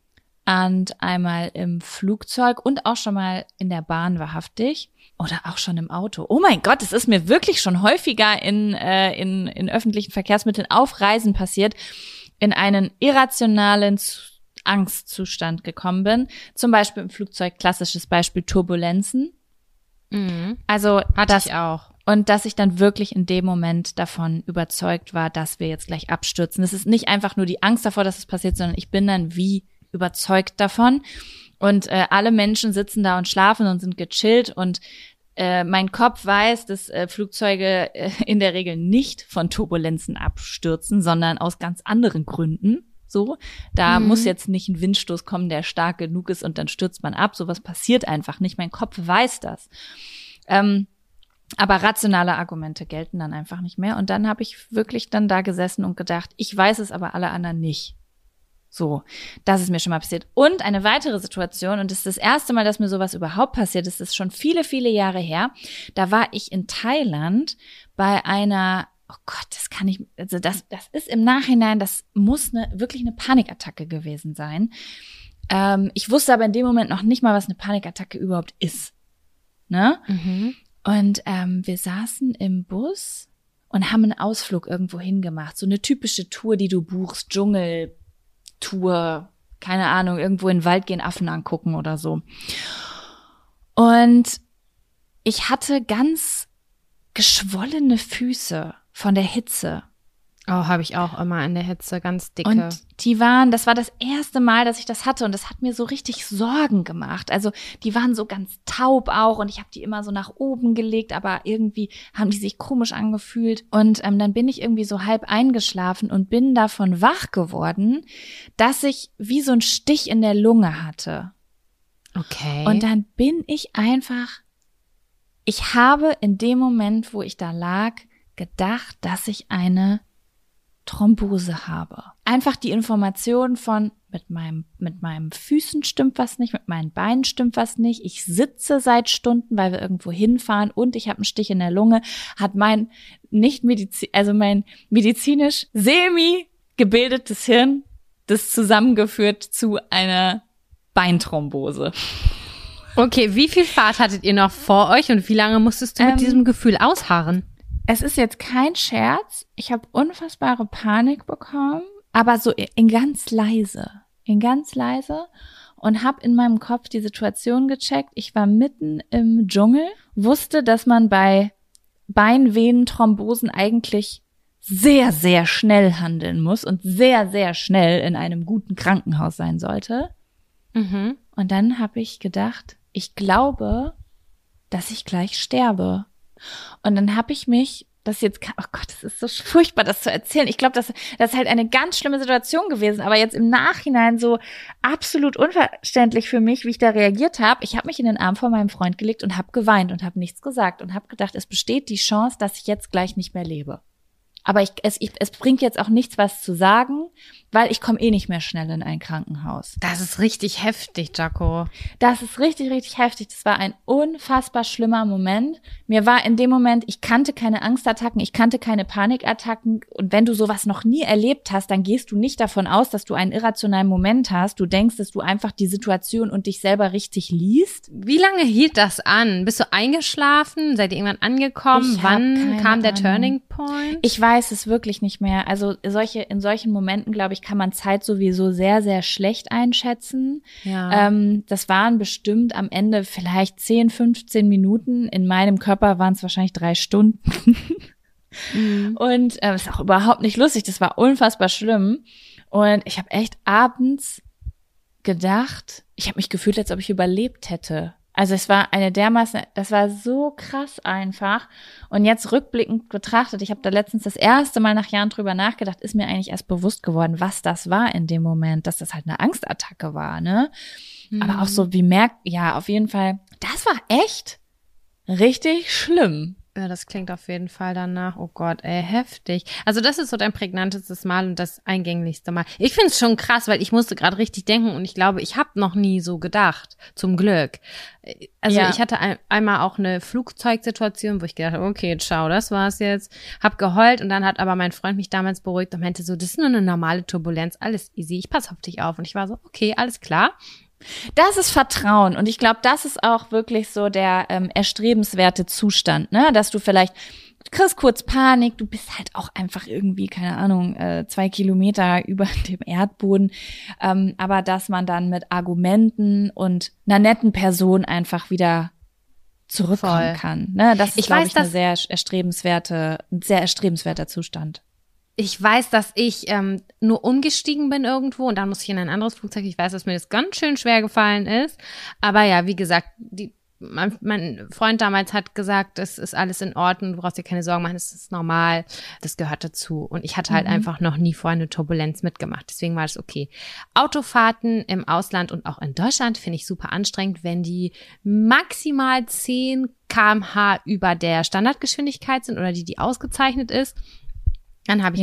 Speaker 2: und einmal im Flugzeug und auch schon mal in der Bahn wahrhaftig oder auch schon im Auto. Oh mein Gott, es ist mir wirklich schon häufiger in, äh, in, in öffentlichen Verkehrsmitteln auf Reisen passiert, in einen irrationalen Z- Angstzustand gekommen bin. Zum Beispiel im Flugzeug, klassisches Beispiel Turbulenzen.
Speaker 1: Mhm.
Speaker 2: Also
Speaker 1: Hatte
Speaker 2: das
Speaker 1: ich auch.
Speaker 2: und dass ich dann wirklich in dem Moment davon überzeugt war, dass wir jetzt gleich abstürzen. Es ist nicht einfach nur die Angst davor, dass es passiert, sondern ich bin dann wie überzeugt davon. Und äh, alle Menschen sitzen da und schlafen und sind gechillt. Und äh, mein Kopf weiß, dass äh, Flugzeuge äh, in der Regel nicht von Turbulenzen abstürzen, sondern aus ganz anderen Gründen. So, da
Speaker 1: Mhm.
Speaker 2: muss jetzt nicht ein Windstoß kommen, der stark genug ist und dann stürzt man ab. Sowas passiert einfach nicht. Mein Kopf weiß das. Ähm, Aber rationale Argumente gelten dann einfach nicht mehr. Und dann habe ich wirklich dann da gesessen und gedacht, ich weiß es, aber alle anderen nicht. So, das ist mir schon mal passiert. Und eine weitere Situation, und das ist das erste Mal, dass mir sowas überhaupt passiert ist, das ist schon viele, viele Jahre her. Da war ich in Thailand bei einer, oh Gott, das kann ich, also das, das ist im Nachhinein, das muss eine, wirklich eine Panikattacke gewesen sein. Ähm, ich wusste aber in dem Moment noch nicht mal, was eine Panikattacke überhaupt ist. Ne?
Speaker 1: Mhm.
Speaker 2: Und ähm, wir saßen im Bus und haben einen Ausflug irgendwo hingemacht. So eine typische Tour, die du buchst, Dschungel, Tour, keine Ahnung, irgendwo in den Wald gehen, Affen angucken oder so. Und ich hatte ganz geschwollene Füße von der Hitze.
Speaker 1: Oh, habe ich auch immer in der Hitze, ganz dicke.
Speaker 2: Und die waren, das war das erste Mal, dass ich das hatte und das hat mir so richtig Sorgen gemacht. Also die waren so ganz taub auch und ich habe die immer so nach oben gelegt, aber irgendwie haben die sich komisch angefühlt. Und ähm, dann bin ich irgendwie so halb eingeschlafen und bin davon wach geworden, dass ich wie so einen Stich in der Lunge hatte.
Speaker 1: Okay.
Speaker 2: Und dann bin ich einfach, ich habe in dem Moment, wo ich da lag, gedacht, dass ich eine Thrombose habe. Einfach die Information von mit meinem mit meinem Füßen stimmt was nicht, mit meinen Beinen stimmt was nicht. Ich sitze seit Stunden, weil wir irgendwo hinfahren und ich habe einen Stich in der Lunge. Hat mein nicht medizin, also mein medizinisch semi gebildetes Hirn das zusammengeführt zu einer Beinthrombose.
Speaker 1: Okay, wie viel Fahrt hattet ihr noch vor euch und wie lange musstest du mit
Speaker 2: Ähm,
Speaker 1: diesem Gefühl ausharren?
Speaker 2: Es ist jetzt kein Scherz. Ich habe unfassbare Panik bekommen, aber so in ganz leise, in ganz leise und habe in meinem Kopf die Situation gecheckt. Ich war mitten im Dschungel, wusste, dass man bei Beinvenenthrombosen eigentlich sehr, sehr schnell handeln muss und sehr, sehr schnell in einem guten Krankenhaus sein sollte.
Speaker 1: Mhm.
Speaker 2: Und dann habe ich gedacht, ich glaube, dass ich gleich sterbe. Und dann habe ich mich, das jetzt, oh Gott, das ist so furchtbar, das zu erzählen. Ich glaube, das, das ist halt eine ganz schlimme Situation gewesen, aber jetzt im Nachhinein so absolut unverständlich für mich, wie ich da reagiert habe. Ich habe mich in den Arm von meinem Freund gelegt und habe geweint und habe nichts gesagt und habe gedacht, es besteht die Chance, dass ich jetzt gleich nicht mehr lebe. Aber ich, es, ich, es bringt jetzt auch nichts, was zu sagen, weil ich komme eh nicht mehr schnell in ein Krankenhaus.
Speaker 1: Das ist richtig heftig, Jaco.
Speaker 2: Das ist richtig, richtig heftig. Das war ein unfassbar schlimmer Moment. Mir war in dem Moment, ich kannte keine Angstattacken, ich kannte keine Panikattacken. Und wenn du sowas noch nie erlebt hast, dann gehst du nicht davon aus, dass du einen irrationalen Moment hast. Du denkst, dass du einfach die Situation und dich selber richtig liest.
Speaker 1: Wie lange hielt das an? Bist du eingeschlafen? Seid ihr irgendwann angekommen?
Speaker 2: Ich hab
Speaker 1: Wann
Speaker 2: keine
Speaker 1: kam der
Speaker 2: Ahnung.
Speaker 1: Turning Point?
Speaker 2: Ich weiß es wirklich nicht mehr. Also solche, in solchen Momenten, glaube ich, kann man Zeit sowieso sehr, sehr schlecht einschätzen.
Speaker 1: Ja.
Speaker 2: Ähm, das waren bestimmt am Ende vielleicht zehn, fünfzehn Minuten. In meinem Körper waren es wahrscheinlich drei Stunden.
Speaker 1: Mhm.
Speaker 2: Und äh, ist auch überhaupt nicht lustig. Das war unfassbar schlimm. Und ich habe echt abends gedacht, ich habe mich gefühlt, als ob ich überlebt hätte. Also es war eine dermaßen, das war so krass einfach. Und jetzt rückblickend betrachtet, ich habe da letztens das erste Mal nach Jahren drüber nachgedacht, ist mir eigentlich erst bewusst geworden, was das war in dem Moment, dass das halt eine Angstattacke war, ne?
Speaker 1: Mhm.
Speaker 2: Aber auch so wie merkt, ja, auf jeden Fall, das war echt richtig schlimm.
Speaker 1: Ja, das klingt auf jeden Fall danach. Oh Gott, ey, heftig. Also das ist so dein prägnantestes Mal und das eingänglichste Mal. Ich finde es schon krass, weil ich musste gerade richtig denken und ich glaube, ich habe noch nie so gedacht, zum Glück. Also
Speaker 2: Ja.
Speaker 1: ich hatte ein, einmal auch eine Flugzeugsituation, wo ich gedacht habe, okay, ciao, das war's jetzt. Hab geheult und dann hat aber mein Freund mich damals beruhigt und meinte so, das ist nur eine normale Turbulenz, alles easy, ich passe auf dich auf. Und ich war so, okay, alles klar.
Speaker 2: Das ist Vertrauen und ich glaube, das ist auch wirklich so der ähm, erstrebenswerte Zustand, ne, dass du vielleicht, du kriegst kurz Panik, du bist halt auch einfach irgendwie, keine Ahnung, äh, zwei Kilometer über dem Erdboden, ähm, aber dass man dann mit Argumenten und einer netten Person einfach wieder zurückkommen
Speaker 1: Voll.
Speaker 2: kann, ne, das ist,
Speaker 1: Ich
Speaker 2: glaube
Speaker 1: weiß,
Speaker 2: ich, eine
Speaker 1: dass-
Speaker 2: sehr erstrebenswerte, ein sehr erstrebenswerter Zustand.
Speaker 1: Ich weiß, dass ich ähm, nur umgestiegen bin irgendwo und dann musste ich in ein anderes Flugzeug. Ich weiß, dass mir das ganz schön schwer gefallen ist. Aber ja, wie gesagt, die, mein, mein Freund damals hat gesagt, es ist alles in Ordnung, du brauchst dir keine Sorgen machen, es ist normal, das gehört dazu. Und ich hatte halt
Speaker 2: Mhm.
Speaker 1: einfach noch nie vorher eine Turbulenz mitgemacht. Deswegen war es okay. Autofahrten im Ausland und auch in Deutschland finde ich super anstrengend, wenn die maximal zehn Kilometer pro Stunde über der Standardgeschwindigkeit sind oder die, die ausgezeichnet ist. Dann habe ich
Speaker 2: Ja.
Speaker 1: auch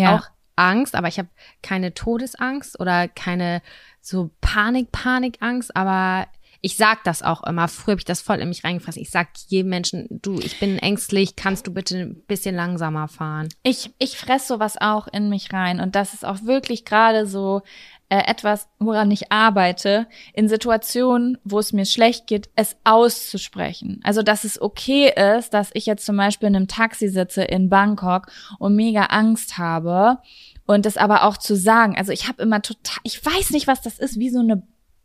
Speaker 1: Angst, aber ich habe keine Todesangst oder keine so Panik, Panikangst, aber ich sag das auch immer. Früher habe ich das voll in mich reingefressen. Ich sag jedem Menschen, du, ich bin ängstlich, kannst du bitte ein bisschen langsamer fahren?
Speaker 2: Ich, ich fress sowas auch in mich rein und das ist auch wirklich gerade so äh, etwas, woran ich arbeite, in Situationen, wo es mir schlecht geht, es auszusprechen. Also, dass es okay ist, dass ich jetzt zum Beispiel in einem Taxi sitze in Bangkok und mega Angst habe und das aber auch zu sagen. Also, ich habe immer total, ich weiß nicht, was das ist, wie so eine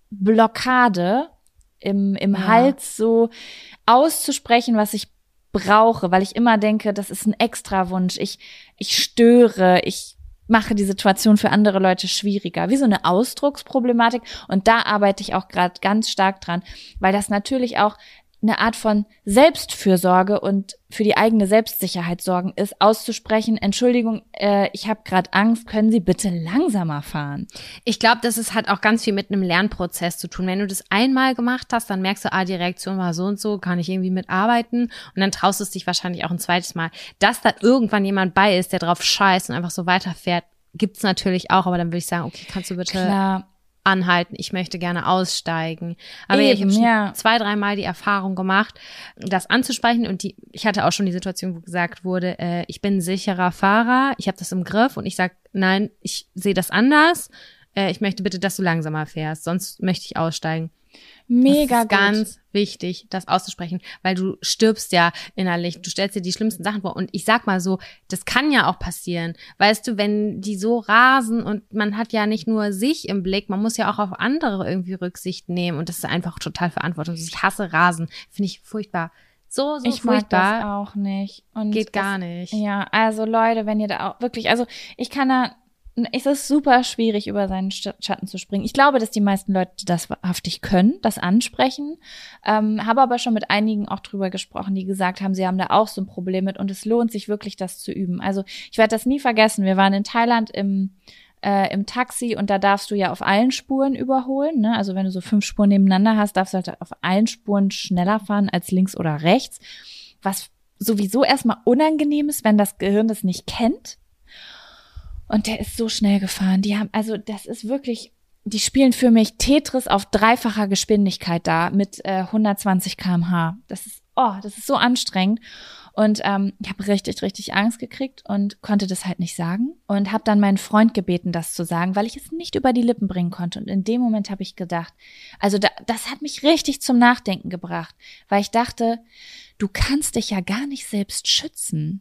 Speaker 2: Blockade im, im
Speaker 1: Ja.
Speaker 2: Hals, so auszusprechen, was ich brauche, weil ich immer denke, das ist ein Extrawunsch. Ich, ich störe, ich mache die Situation für andere Leute schwieriger. Wie so eine Ausdrucksproblematik. Und da arbeite ich auch gerade ganz stark dran, weil das natürlich auch eine Art von Selbstfürsorge und für die eigene Selbstsicherheit sorgen ist, auszusprechen, Entschuldigung, äh, ich habe gerade Angst, können Sie bitte langsamer fahren?
Speaker 1: Ich glaube, das ist halt auch ganz viel mit einem Lernprozess zu tun. Wenn du das einmal gemacht hast, dann merkst du, ah, die Reaktion war so und so, kann ich irgendwie mitarbeiten und dann traust du es dich wahrscheinlich auch ein zweites Mal. Dass da irgendwann jemand bei ist, der drauf scheißt und einfach so weiterfährt, gibt's natürlich auch, aber dann würde ich sagen, okay, kannst du bitte
Speaker 2: Klar.
Speaker 1: anhalten, ich möchte gerne aussteigen. Aber
Speaker 2: Eben,
Speaker 1: ich habe schon
Speaker 2: ja.
Speaker 1: zwei, dreimal die Erfahrung gemacht, das anzusprechen und die, ich hatte auch schon die Situation, wo gesagt wurde, äh, ich bin ein sicherer Fahrer, ich habe das im Griff und ich sag, nein, ich sehe das anders, äh, ich möchte bitte, dass du langsamer fährst, sonst möchte ich aussteigen.
Speaker 2: Mega
Speaker 1: das ist
Speaker 2: gut.
Speaker 1: ganz wichtig, das auszusprechen, weil du stirbst ja innerlich, du stellst dir die schlimmsten Sachen vor und ich sag mal so, das kann ja auch passieren, weißt du, wenn die so rasen und man hat ja nicht nur sich im Blick, man muss ja auch auf andere irgendwie Rücksicht nehmen und das ist einfach total verantwortungslos. Ich hasse Rasen, finde ich furchtbar, so, so
Speaker 2: Ich mag das
Speaker 1: furchtbar,
Speaker 2: auch nicht. Und
Speaker 1: geht gar
Speaker 2: es,
Speaker 1: nicht.
Speaker 2: Ja, also Leute, wenn ihr da auch wirklich, also ich kann da, es ist super schwierig, über seinen Schatten zu springen. Ich glaube, dass die meisten Leute das wahrhaftig können, das ansprechen. Ähm, habe aber schon mit einigen auch drüber gesprochen, die gesagt haben, sie haben da auch so ein Problem mit und es lohnt sich wirklich, das zu üben. Also ich werde das nie vergessen. Wir waren in Thailand im äh, im Taxi und da darfst du ja auf allen Spuren überholen. Ne? Also wenn du so fünf Spuren nebeneinander hast, darfst du halt auf allen Spuren schneller fahren als links oder rechts. Was sowieso erstmal unangenehm ist, wenn das Gehirn das nicht kennt. Und der ist so schnell gefahren. Die haben, also das ist wirklich, die spielen für mich Tetris auf dreifacher Geschwindigkeit da mit äh, hundertzwanzig Kilometer pro Stunde. Das ist, oh, das ist so anstrengend. Und ähm, ich habe richtig, richtig Angst gekriegt und konnte das halt nicht sagen. Und habe dann meinen Freund gebeten, das zu sagen, weil ich es nicht über die Lippen bringen konnte. Und in dem Moment habe ich gedacht, also da, das hat mich richtig zum Nachdenken gebracht. Weil ich dachte, du kannst dich ja gar nicht selbst schützen.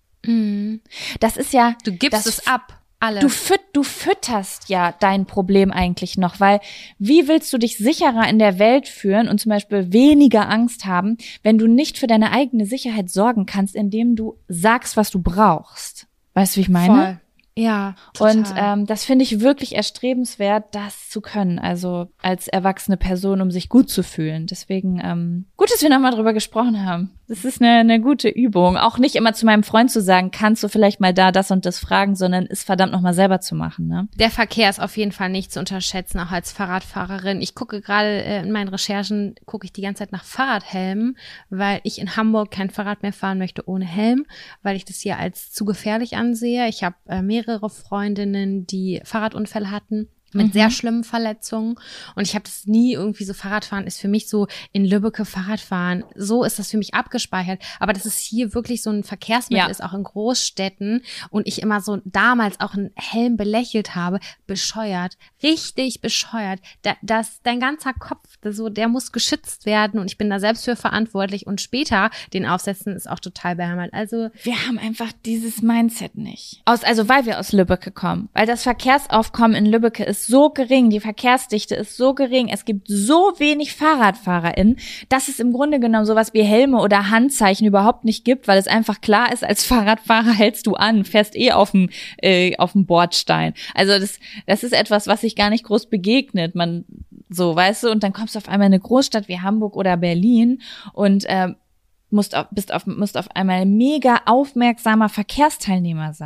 Speaker 1: Mhm.
Speaker 2: Das ist ja,
Speaker 1: Du gibst
Speaker 2: das,
Speaker 1: es ab, alles.
Speaker 2: Du, füt, du fütterst ja dein Problem eigentlich noch, weil wie willst du dich sicherer in der Welt fühlen und zum Beispiel weniger Angst haben, wenn du nicht für deine eigene Sicherheit sorgen kannst, indem du sagst, was du brauchst? Weißt du, wie ich meine?
Speaker 1: Voll. Ja, total.
Speaker 2: Und ähm, das finde ich wirklich erstrebenswert, das zu können, also als erwachsene Person, um sich gut zu fühlen. Deswegen ähm, gut, dass wir nochmal drüber gesprochen haben. Das ist eine, eine gute Übung. Auch nicht immer zu meinem Freund zu sagen, kannst du vielleicht mal da das und das fragen, sondern es verdammt nochmal selber zu machen. Ne?
Speaker 1: Der Verkehr ist auf jeden Fall nicht zu unterschätzen, auch als Fahrradfahrerin. Ich gucke gerade äh, in meinen Recherchen, gucke ich die ganze Zeit nach Fahrradhelmen, weil ich in Hamburg kein Fahrrad mehr fahren möchte ohne Helm, weil ich das hier als zu gefährlich ansehe. Ich habe äh, mehrere Freundinnen, die Fahrradunfälle hatten mit
Speaker 2: Mhm.
Speaker 1: sehr schlimmen Verletzungen und ich habe das nie irgendwie so, Fahrradfahren ist für mich so in Lübbecke Fahrradfahren, so ist das für mich abgespeichert, aber dass es hier wirklich so ein Verkehrsmittel
Speaker 2: Ja.
Speaker 1: ist, auch in Großstädten und ich immer so damals auch einen Helm belächelt habe, bescheuert, richtig bescheuert, da, das, dein ganzer Kopf, das so, der muss geschützt werden und ich bin da selbst für verantwortlich und später den aufsetzen ist auch total behämmert, also
Speaker 2: Wir haben einfach dieses Mindset nicht. Aus, also weil wir aus Lübbecke kommen. Weil das Verkehrsaufkommen in Lübbecke ist so gering, die Verkehrsdichte ist so gering, es gibt so wenig FahrradfahrerInnen, dass es im Grunde genommen sowas wie Helme oder Handzeichen überhaupt nicht gibt, weil es einfach klar ist, als Fahrradfahrer hältst du an, fährst eh auf dem äh, auf dem Bordstein. Also das das ist etwas, was sich gar nicht groß begegnet. Man so, weißt du, und dann kommst du auf einmal in eine Großstadt wie Hamburg oder Berlin und äh, musst auf, bist auf, musst auf einmal mega aufmerksamer Verkehrsteilnehmer sein.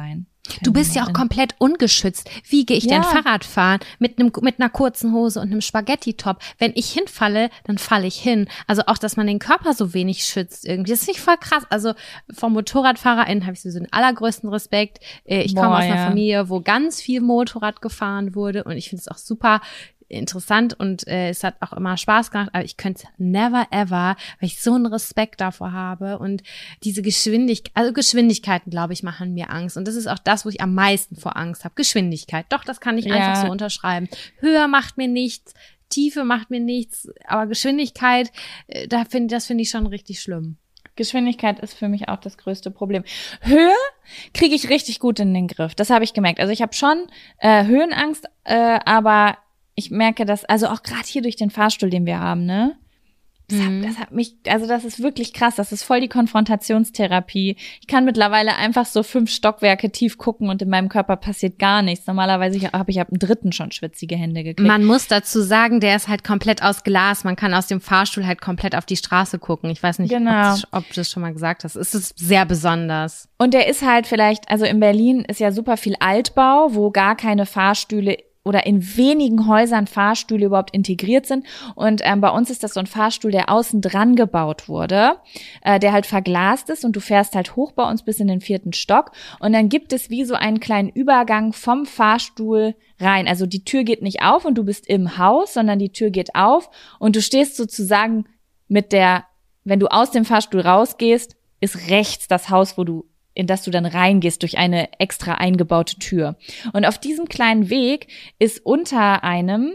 Speaker 1: Du bist ja auch komplett ungeschützt. Wie gehe ich
Speaker 2: Ja.
Speaker 1: denn Fahrrad fahren? Mit einem mit einer kurzen Hose und einem Spaghetti-Top. Wenn ich hinfalle, dann falle ich hin. Also auch, dass man den Körper so wenig schützt irgendwie. Das finde ich voll krass. Also vom MotorradfahrerInnen habe ich sowieso den allergrößten Respekt. Äh, Ich komme
Speaker 2: Boah,
Speaker 1: aus einer
Speaker 2: ja.
Speaker 1: Familie, wo ganz viel Motorrad gefahren wurde und ich finde es auch super interessant und äh, es hat auch immer Spaß gemacht, aber ich könnte es never ever, weil ich so einen Respekt davor habe und diese Geschwindigkeit, also Geschwindigkeiten, glaube ich, machen mir Angst und das ist auch das, wo ich am meisten vor Angst habe. Geschwindigkeit, doch, das kann ich
Speaker 2: Ja.
Speaker 1: einfach so unterschreiben. Höher macht mir nichts, Tiefe macht mir nichts, aber Geschwindigkeit, äh, da finde das finde ich schon richtig schlimm.
Speaker 2: Geschwindigkeit ist für mich auch das größte Problem. Höhe kriege ich richtig gut in den Griff. Das habe ich gemerkt. Also ich habe schon äh, Höhenangst, äh, aber ich merke das, also auch gerade hier durch den Fahrstuhl, den wir haben, ne? Das,
Speaker 1: Mhm.
Speaker 2: hat, das hat mich, also das ist wirklich krass. Das ist voll die Konfrontationstherapie. Ich kann mittlerweile einfach so fünf Stockwerke tief gucken und in meinem Körper passiert gar nichts. Normalerweise habe ich ab dem dritten schon schwitzige Hände gekriegt.
Speaker 1: Man muss dazu sagen, der ist halt komplett aus Glas. Man kann aus dem Fahrstuhl halt komplett auf die Straße gucken. Ich weiß nicht,
Speaker 2: Genau.
Speaker 1: ob, das, ob du das schon mal gesagt hast. Es ist sehr besonders.
Speaker 2: Und der ist halt vielleicht, also in Berlin ist ja super viel Altbau, wo gar keine Fahrstühle oder in wenigen Häusern Fahrstühle überhaupt integriert sind. Und ähm, bei uns ist das so ein Fahrstuhl, der außen dran gebaut wurde, äh, der halt verglast ist und du fährst halt hoch bei uns bis in den vierten Stock. Und dann gibt es wie so einen kleinen Übergang vom Fahrstuhl rein. Also die Tür geht nicht auf und du bist im Haus, sondern die Tür geht auf und du stehst sozusagen mit der, wenn du aus dem Fahrstuhl rausgehst, ist rechts das Haus, wo du in das du dann reingehst durch eine extra eingebaute Tür. Und auf diesem kleinen Weg ist unter einem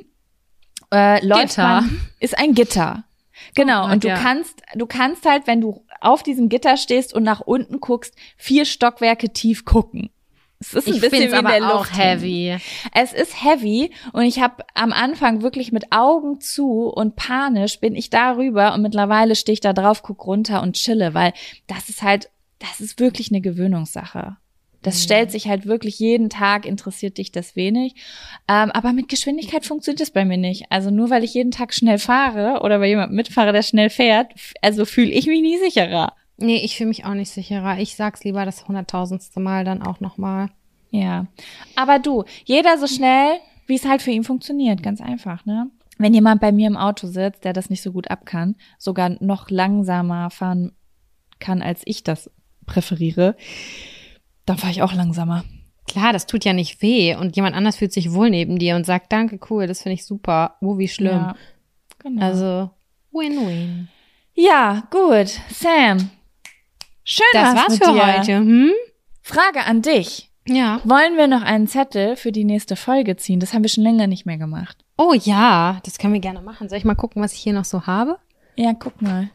Speaker 2: äh, läuft
Speaker 1: Gitter.
Speaker 2: man, ist ein Gitter. Genau.
Speaker 1: Oh Gott,
Speaker 2: und du
Speaker 1: ja.
Speaker 2: kannst, du kannst halt, wenn du auf diesem Gitter stehst und nach unten guckst, vier Stockwerke tief gucken. Es ist ein
Speaker 1: Ich
Speaker 2: bisschen
Speaker 1: finde es
Speaker 2: wie in
Speaker 1: aber
Speaker 2: der
Speaker 1: auch
Speaker 2: Luft.
Speaker 1: heavy.
Speaker 2: Es ist heavy und ich habe am Anfang wirklich mit Augen zu und panisch bin ich darüber und mittlerweile stehe ich da drauf, guck runter und chille, weil das ist halt, das ist wirklich eine Gewöhnungssache. Das
Speaker 1: Mhm.
Speaker 2: stellt sich halt wirklich jeden Tag, interessiert dich das wenig. Ähm, aber mit Geschwindigkeit funktioniert das bei mir nicht. Also nur weil ich jeden Tag schnell fahre oder bei jemandem mitfahre, der schnell fährt, f- also fühle ich mich nie sicherer.
Speaker 1: Nee, ich fühle mich auch nicht sicherer. Ich sag's lieber das hunderttausendste Mal dann auch nochmal.
Speaker 2: Ja. Aber du, jeder so schnell, wie es halt für ihn funktioniert. Ganz einfach, ne? Wenn jemand bei mir im Auto sitzt, der das nicht so gut ab kann, sogar noch langsamer fahren kann, als ich das präferiere, dann fahre ich auch langsamer.
Speaker 1: Klar, das tut ja nicht weh und jemand anders fühlt sich wohl neben dir und sagt, danke, cool, das finde ich super. Oh, wie schlimm.
Speaker 2: Ja, genau.
Speaker 1: Also, Win-Win.
Speaker 2: Ja, gut. Sam, schön
Speaker 1: Das war's
Speaker 2: mit
Speaker 1: für
Speaker 2: dir.
Speaker 1: heute. Hm?
Speaker 2: Frage an dich.
Speaker 1: Ja.
Speaker 2: Wollen wir noch einen Zettel für die nächste Folge ziehen? Das haben wir schon länger nicht mehr gemacht.
Speaker 1: Oh ja, das können wir gerne machen. Soll ich mal gucken, was ich hier noch so habe?
Speaker 2: Ja, guck mal.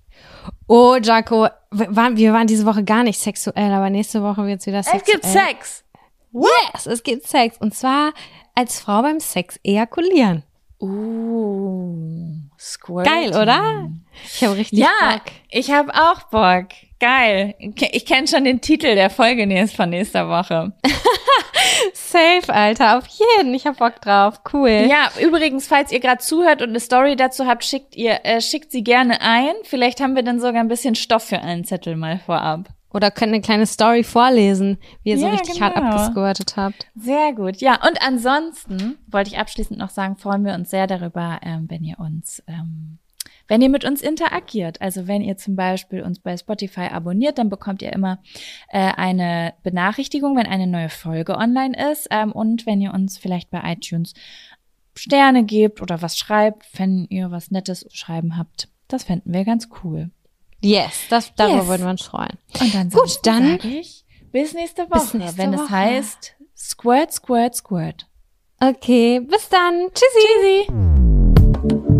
Speaker 1: Oh, Jaco, wir waren, wir waren diese Woche gar nicht sexuell, aber nächste Woche wird's wieder sexuell.
Speaker 2: Es gibt Sex.
Speaker 1: Yes, es gibt Sex. Und zwar als Frau beim Sex ejakulieren.
Speaker 2: Uh, Squirting.
Speaker 1: Geil, oder? Ich habe richtig
Speaker 2: Ja,
Speaker 1: Bock.
Speaker 2: ich habe auch Bock. Geil. Ich kenne schon den Titel der Folge nächst von nächster Woche.
Speaker 1: Safe, Alter, auf jeden. Ich hab Bock drauf. Cool.
Speaker 2: Ja, übrigens, falls ihr gerade zuhört und eine Story dazu habt, schickt ihr äh, schickt sie gerne ein. Vielleicht haben wir dann sogar ein bisschen Stoff für einen Zettel mal vorab.
Speaker 1: Oder könnt eine kleine Story vorlesen, wie ihr so
Speaker 2: Ja,
Speaker 1: richtig hart
Speaker 2: genau.
Speaker 1: abgesquirtet habt.
Speaker 2: Sehr gut. Ja, und ansonsten wollte ich abschließend noch sagen, freuen wir uns sehr darüber, ähm, wenn ihr uns, ähm, wenn ihr mit uns interagiert. Also wenn ihr zum Beispiel uns bei Spotify abonniert, dann bekommt ihr immer äh, eine Benachrichtigung, wenn eine neue Folge online ist. Ähm, und wenn ihr uns vielleicht bei iTunes Sterne gebt oder was schreibt, wenn ihr was Nettes zu schreiben habt, das fänden wir ganz cool.
Speaker 1: Yes, das, darüber
Speaker 2: Yes.
Speaker 1: würden wir uns freuen.
Speaker 2: Und dann
Speaker 1: Gut, dann
Speaker 2: sag ich bis nächste Woche,
Speaker 1: bis nächste
Speaker 2: wenn
Speaker 1: Woche.
Speaker 2: es heißt Squirt, Squirt, Squirt.
Speaker 1: Okay, bis dann. Tschüssi.
Speaker 2: Tschüssi.